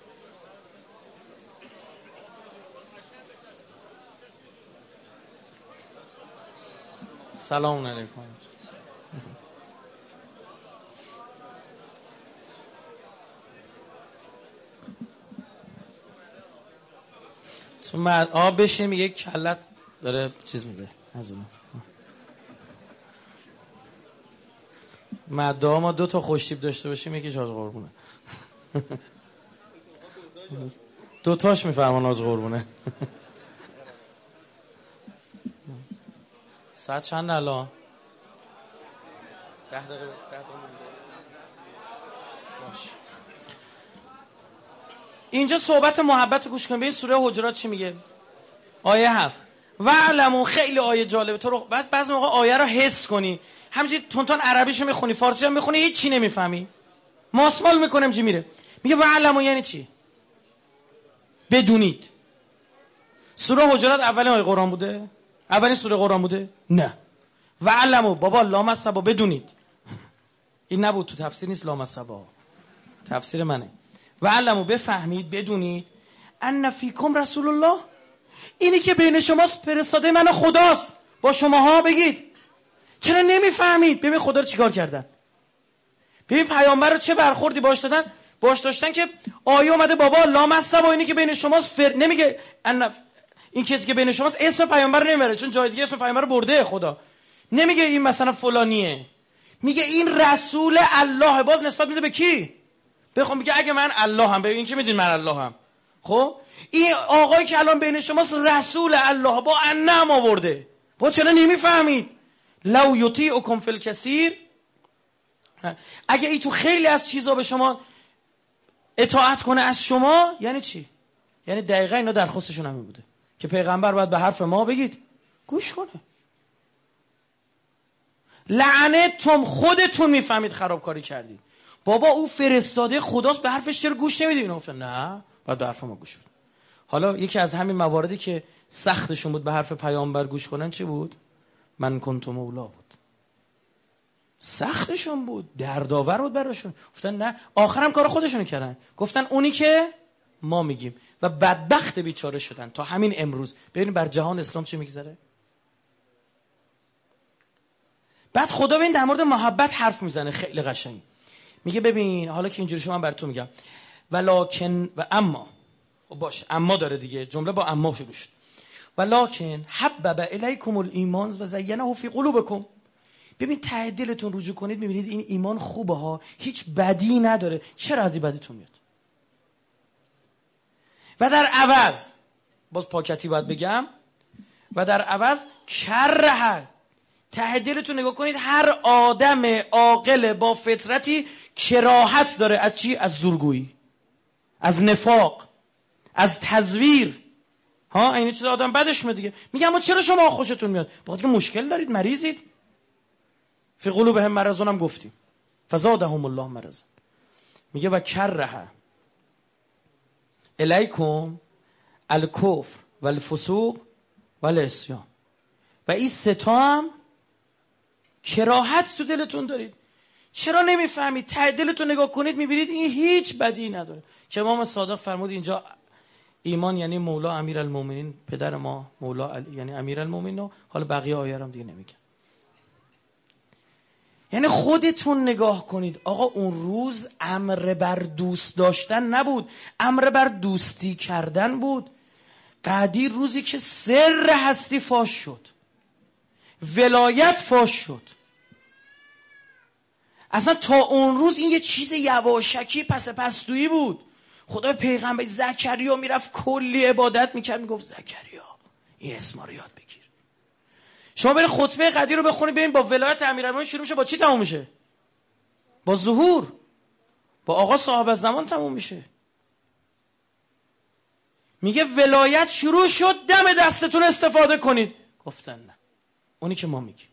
سلام علیکم. تو مرد آب بشیم یک کلت داره چیز میده از اون مدعا ما دو تا خوشتیب داشته باشیم یکی حاج قربونه دو تاش میفهمن حاج قربونه. ساعت چند الان؟ ده دقیقه ده دقیقه باش. اینجا صحبت محبت گوش کن. به این سوره حجرات چی میگه؟ آیه هفت. وعلمو خیلی آیه جالبه. تو رو بعد بعضی موقع آیه رو حس کنی همینجوری تونتون عربیشو میخونی فارسی هم میخونی هیچ چی نمیفهمی ماسمال میکنم چی میره. میگه وعلمو یعنی چی؟ بدونید. سوره حجرات اولین آیه قرآن بوده؟ اولین سوره قرآن بوده؟ نه. وعلمو بابا لامصبا بدونید. این نبود تو تفسیر نیست لامصبا. تفسیر منه. وعلمو بفهمید بدونید ان فیکم رسول الله اینی که بین شماست فرستاده من خداست. با شماها بگید چرا نمیفهمید؟ ببین خدا رو چیکار کردن. ببین پیامبر رو چه برخوردی باش دادن. باش داشتن که آیه اومده بابا لامصبا اینی که بین شماست فر... نمیگه ان این کسی که بین شماست اسم پیامبر رو نمیبره چون جای دیگه اسم پیامبر رو برده خدا. نمیگه این مثلا فلانیه. میگه این رسول الله. باز نسبت میده به کی؟ بخوام میگه اگه من الله هم. ببین چه میدونی من الله هم. خب این آقایی که الان بین شماست رسول الله با انم آورده. با چرا نمیفهمید؟ لو یطیعکم فی الکثیر اگه ای تو خیلی از چیزا به شما اطاعت کنه از شما یعنی چی؟ یعنی دقیقاً اینا درخواستشون همین بوده که پیغمبر باید به حرف ما بگید گوش کنه. لعنتتون خودتون میفهمید خرابکاری کردید. بابا او فرستاده خداست به حرفش چرا گوش نمیدید؟ اینا گفتن نه باید به حرف ما گوش بدید. حالا یکی از همین مواردی که سختشون بود به حرف پیامبر گوش کنن چی بود؟ من کنت مولا بود. سختشون بود دردآور بود براشون. گفتن نه. آخرام کار خودشونو کردن. گفتن اونی که ما میگیم و بدبخت بیچاره شدن تا همین امروز. ببینید بر جهان اسلام چه میگذره. بعد خدا ببین در مورد محبت حرف میزنه خیلی قشنگ. میگه ببین حالا که اینجوری شما براتون میگم ولکن و اما. خب باش اما داره دیگه جمله با اما شروع شد. ولکن حبب الیکم الایمان و زینه فی قلوبکم. ببین ته دلتون رجوع کنید میبینید این ایمان خوبه ها هیچ بدی نداره. چرا از این بدیتون میاد؟ و در عوض باز پاکتی باید بگم و در عوض کره. ته دلتون نگاه کنید هر آدم عاقل با فطرتی کراهت داره از چی؟ از زورگویی، از نفاق، از تزویر. ها این چیز آدم بدش میاد دیگه. میگم اما چرا شما خوشتون میاد؟ بخاطر که مشکل دارید مریضید. فی قلوبهم مرض هم گفتیم فزادهم الله مرض. میگه و کره الیکم الکفر والفسوق والعصیان. و این سه تا هم کراهت تو دلتون دارید. چرا نمیفهمید؟ ته دلتون نگاه کنید میبینید این هیچ بدی نداره. که امام صادق فرمود اینجا ایمان یعنی مولا امیرالمومنین پدر ما مولا علی یعنی امیرالمومنین. حالا بقیه آیه رو دیگه نمیگم. یعنی خودتون نگاه کنید آقا اون روز امر بر دوست داشتن نبود، امر بر دوستی کردن بود. قدیر روزی که سر هستی فاش شد، ولایت فاش شد. اصلا تا اون روز این یه چیز یواشکی پس پستویی بود. خدا پیغمبر زکریا میرفت کلی عبادت میکرد میگفت زکریا این اسما رو یاد بگیر. شما برید خطبه قدیر رو بخونید ببین با ولایت امیرالمومنین شروع میشه با چی تموم میشه؟ با ظهور، با آقا صاحب الزمان تموم میشه. میگه ولایت شروع شد دم دستتون استفاده کنید. گفتن نه اونی که ما میگیم.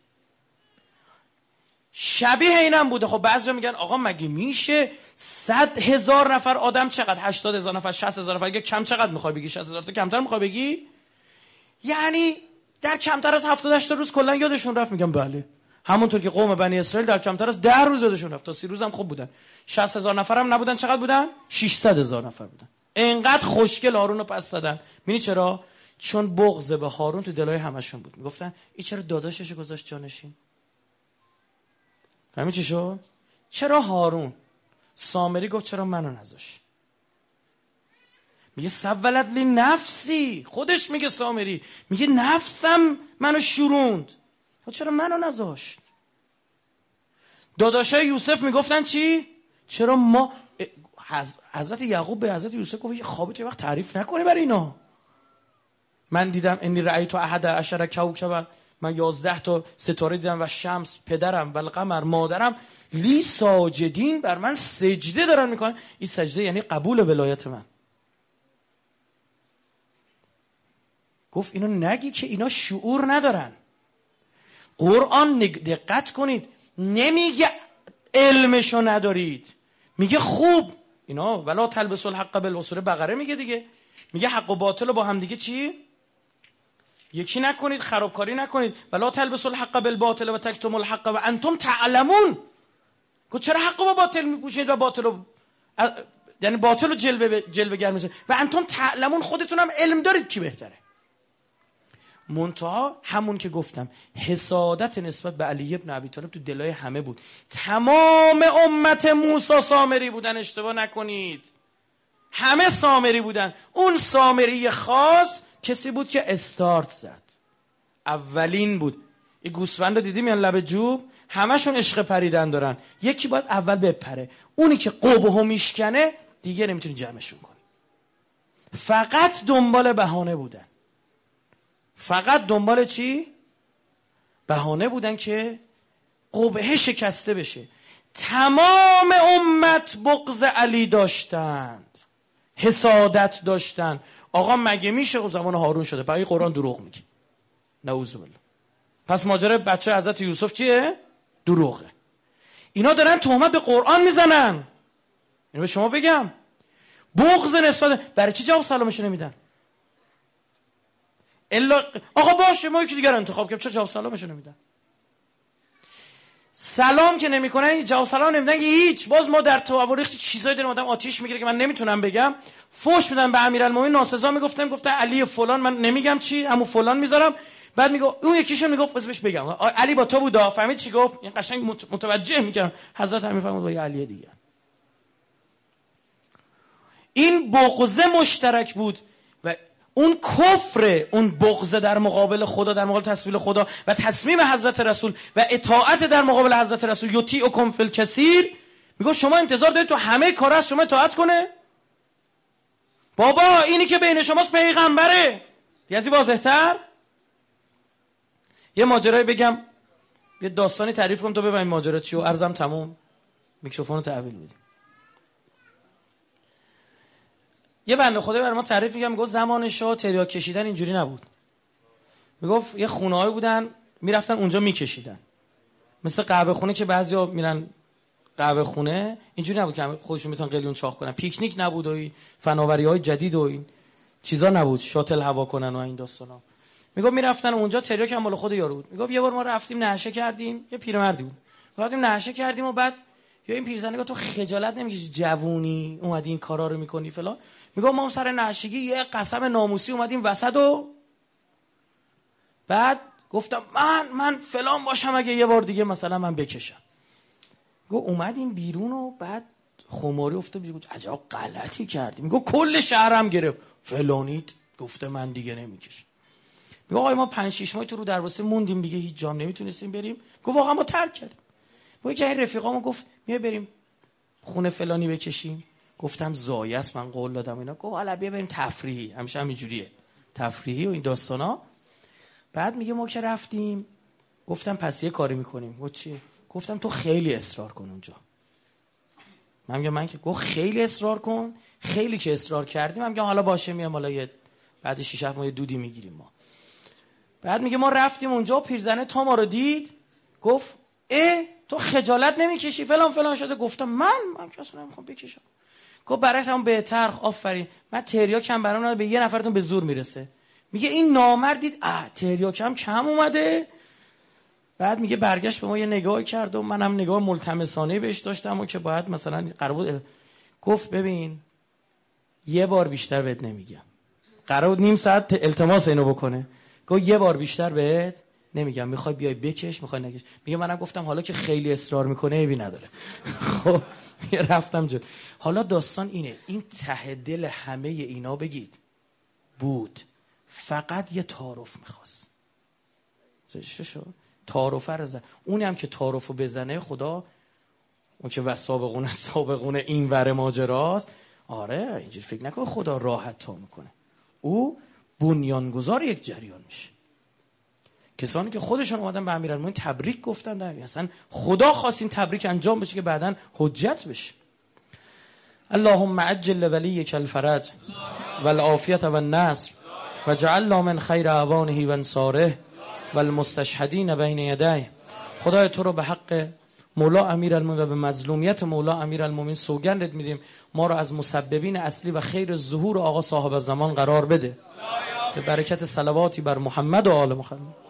شبیه اینم بوده. خب بعضیا میگن آقا مگه میشه صد هزار نفر آدم چقدر؟ هشتاد هزار نفر، شصت هزار نفر. اگه کم چقدر میخوای بگی؟ شصت هزار تا کمتر میخوای بگی؟ یعنی در کمتر از هفتاد هشتاد روز کلا یادشون رفت. میگم بله همونطور که قوم بنی اسرائیل در کمتر از ده روز یادشون رفت. تا سی روز هم خوب بودن. شصت هزار نفر هم نبودن. چقدر بودن؟ ششصد هزار نفر بودن. اینقدر خوشگل هارون رو پس دادن. می‌بینی چرا؟ چون بغض به هارون تو دلای همشون بود. میگفتن این چرا داداشش گذاشت جانشین؟ فهمی چی شد؟ چرا هارون؟ سامری گفت چرا منو نذاشت؟ میگه سولت لی نفسی، خودش میگه سامری، میگه نفسم منو شوروند، چرا منو نذاشت؟ داداشای یوسف میگفتن چی؟ چرا ما حضرت یعقوب به حضرت یوسف گفت یه خوابت یه وقت تعریف نکنی برای اینا. من دیدم انی رأیت احد عشر کوکبا، من یازده تا ستاره دیدم و شمس پدرم و القمر مادرم لی ساجدین، بر من سجده دارن میکنن. این سجده یعنی قبول ولایت من. گفت اینو نگی که اینا شعور ندارن. قرآن دقت کنید نمیگه علمشو ندارید، میگه خوب اینا ولا تلبسوا الحق بالباطل. بقره میگه دیگه، میگه حق و باطل رو با هم دیگه چی؟ یکی نکنید، خرابکاری نکنید. ولا تلبسوا الحق بالباطل و تکتموا الحق و انتم تعلمون. گفت چرا حق با باطل میپوشید و باطل رو یعنی باطل رو جلوه جلوه گر میشه و انتم تعلمون، خودتون هم علم دارید کی بهتره. منتها همون که گفتم حسادت نسبت به علی ابن ابی طالب تو دلای همه بود. تمام امت موسی سامری بودن، اشتباه نکنید، همه سامری بودن. اون سامری خاص کسی بود که استارت زد، اولین بود. این گوسفند رو دیدی میان لب جوب، همشون عشق پریدن دارن، یکی باید اول بپره. اونی که قبهو میشکنه دیگه نمیتونی جمعشون کنی. فقط دنبال بهانه بودن، فقط دنبال چی؟ بهانه بودن که قبه شکسته بشه. تمام امت بغض علی داشتند، حسادت داشتند. آقا مگه میشه زمان هارون شده؟ بقیه قرآن دروغ میگه، نعوذ بالله. پس ماجرای بچه حضرت یوسف چیه؟ دروغه. اینا دارن تهمت به قرآن میزنن. اینو به شما بگم، بغض نسبت برای چی جواب سلامشو نمیدن؟ الا آقا باشه ما یکی دیگر انتخاب کنیم، چرا جواب سلامشو نمیدن؟ سلام که نمیکنن، این جواب سلام نمیدن که هیچ. باز ما در تواریخ چیزایی داریم آدم آتیش میگیره که من نمیتونم بگم. فوش میدن به امیرالمومنین ناسزا میگفتم، گفتن علی فلان، من نمیگم چی، عمو فلان میذارم. بعد میگه اون یکیشو میگفت بس بهش بگم علی با تو بودا، فهمید چی گفت؟ این قشنگ متوجه میکردم حضرت امیر فرمود با یه علی دیگه. این بغض مشترک بود و اون کفر، اون بغض در مقابل خدا، در مقابل تصویل خدا و تصمیم حضرت رسول و اطاعت در مقابل حضرت رسول. یطیعکم فی الکثیر، میگه شما انتظار دارید تو همه کارا از شما اطاعت کنه؟ بابا اینی که بین شماست پیغمبره. دیگه از این واضح‌تر یه ماجرایی بگم، یه داستانی تعریف کنم تا ببینیم ماجرا چیه و عرضم تموم، میکروفون رو تحویل بدیم. یه بنده خدا برای ما تعریف میگم، میگه زمان شاه تریاک کشیدن اینجوری نبود. میگفت یه خونه‌ای بودن میرفتن اونجا میکشیدن، مثل قهوه خونه که بعضیا میرن قهوه خونه، اینجوری نبود که خودشون میتونن قلیون چاق کنن. پیکنیک نبود و این فناوری‌های جدید و این چیزا نبود، شاتل هوا کنن و این داستانا. میگفت میرفتن اونجا تریاک هم بالا خود یارو بود. میگفت یه بار ما رفتیم نعشه کردیم، یه پیرمردی بود، رفتیم نعشه کردیم و بعد یا این پیرزن نگاه تو خجالت نمیکشی جوونی اومدی این کارا رو میکنی فلان. میگم ما سر نعشگی یه قسم ناموسی اومدیم وسط و بعد گفتم من من فلان باشم اگه یه بار دیگه مثلا من بکشم. گفت اومدیم بیرون و بعد خماری افتاد بیرون، عجب غلطی کردیم. میگم کل شهرم گرفت فلانیت گفته من دیگه نمیکشم. میگم آقا ما پنج شش ماه تو رو دروازه موندیم دیگه هیچ جام نمیتونستیم بریم. گفت واقعا ما ترک کردیم. با یکی از رفیقامو گفت میای بریم خونه فلانی بکشیم. گفتم زایه است، من قول دادم اینا. گفت حالا بیا بریم تفریحی، همیشه همینجوریه تفریحی و این داستانا. بعد میگه ما که رفتیم گفتم پس یه کاری میکنیم. گفت چی؟ گفتم تو خیلی اصرار کن اونجا. من میگم من که گفت خیلی اصرار کن، خیلی که اصرار کردیم. من میگم حالا باشه میام حالا یه بعد شش هفت ماه دودی میگیریم ما. بعد میگه ما رفتیم اونجا، پیرزنه تا ما رو دید گفت اه تو خجالت نمیکشی فلان فلان شده. گفتم من من کسی نمیخوام بکشم. گفت برعکس هم بهتر، آفرین، من تریاکم برام به یه نفرتون به زور میرسه. میگه این نامرد دید اه تریاکم کم اومده. بعد میگه برگشت به ما یه نگاه کرد و منم نگاه ملتمسانه بهش داشتم و که باید مثلا قرار بود. گفت ببین یه بار بیشتر بهت نمیگم، قرار نیم ساعت التماس اینو بکنه. گفت یه بار بیشتر بهت نمیگم، میخوای بیای بکش میخوای نکش. میگه منم گفتم حالا که خیلی اصرار میکنه عیبی نداره. خب رفتم جلو. حالا داستان اینه، این ته دل همه اینا بگید بود، فقط یه تعارف میخواست. چه شو تعارفه رو زد. اونی هم که تعارفو بزنه خدا، اون که وسابقون سابقون این ور ماجراست، آره اینجوری فکر نکن خدا راحت تا میکنه. او بنیانگذار یک جریان میشه. کسانی که خودشون اومدن به امیرالمومنین تبریک گفتن، در اصلا خدا خواست این تبریک انجام بشه که بعداً حجت بشه. اللهم عجل لولیک الفرج والعافیة والنصر وجعل من خیر اعوانه و انصاره والمستشهدین بین یدیه. خدای تو رو به حق مولا امیرالمومنین و به مظلومیت مولا امیرالمومنین سوگندت میدیم، ما رو از مسببین اصلی و خیر ظهور آقا صاحب زمان قرار بده، به برکت صلواتی بر محمد و آل محمد.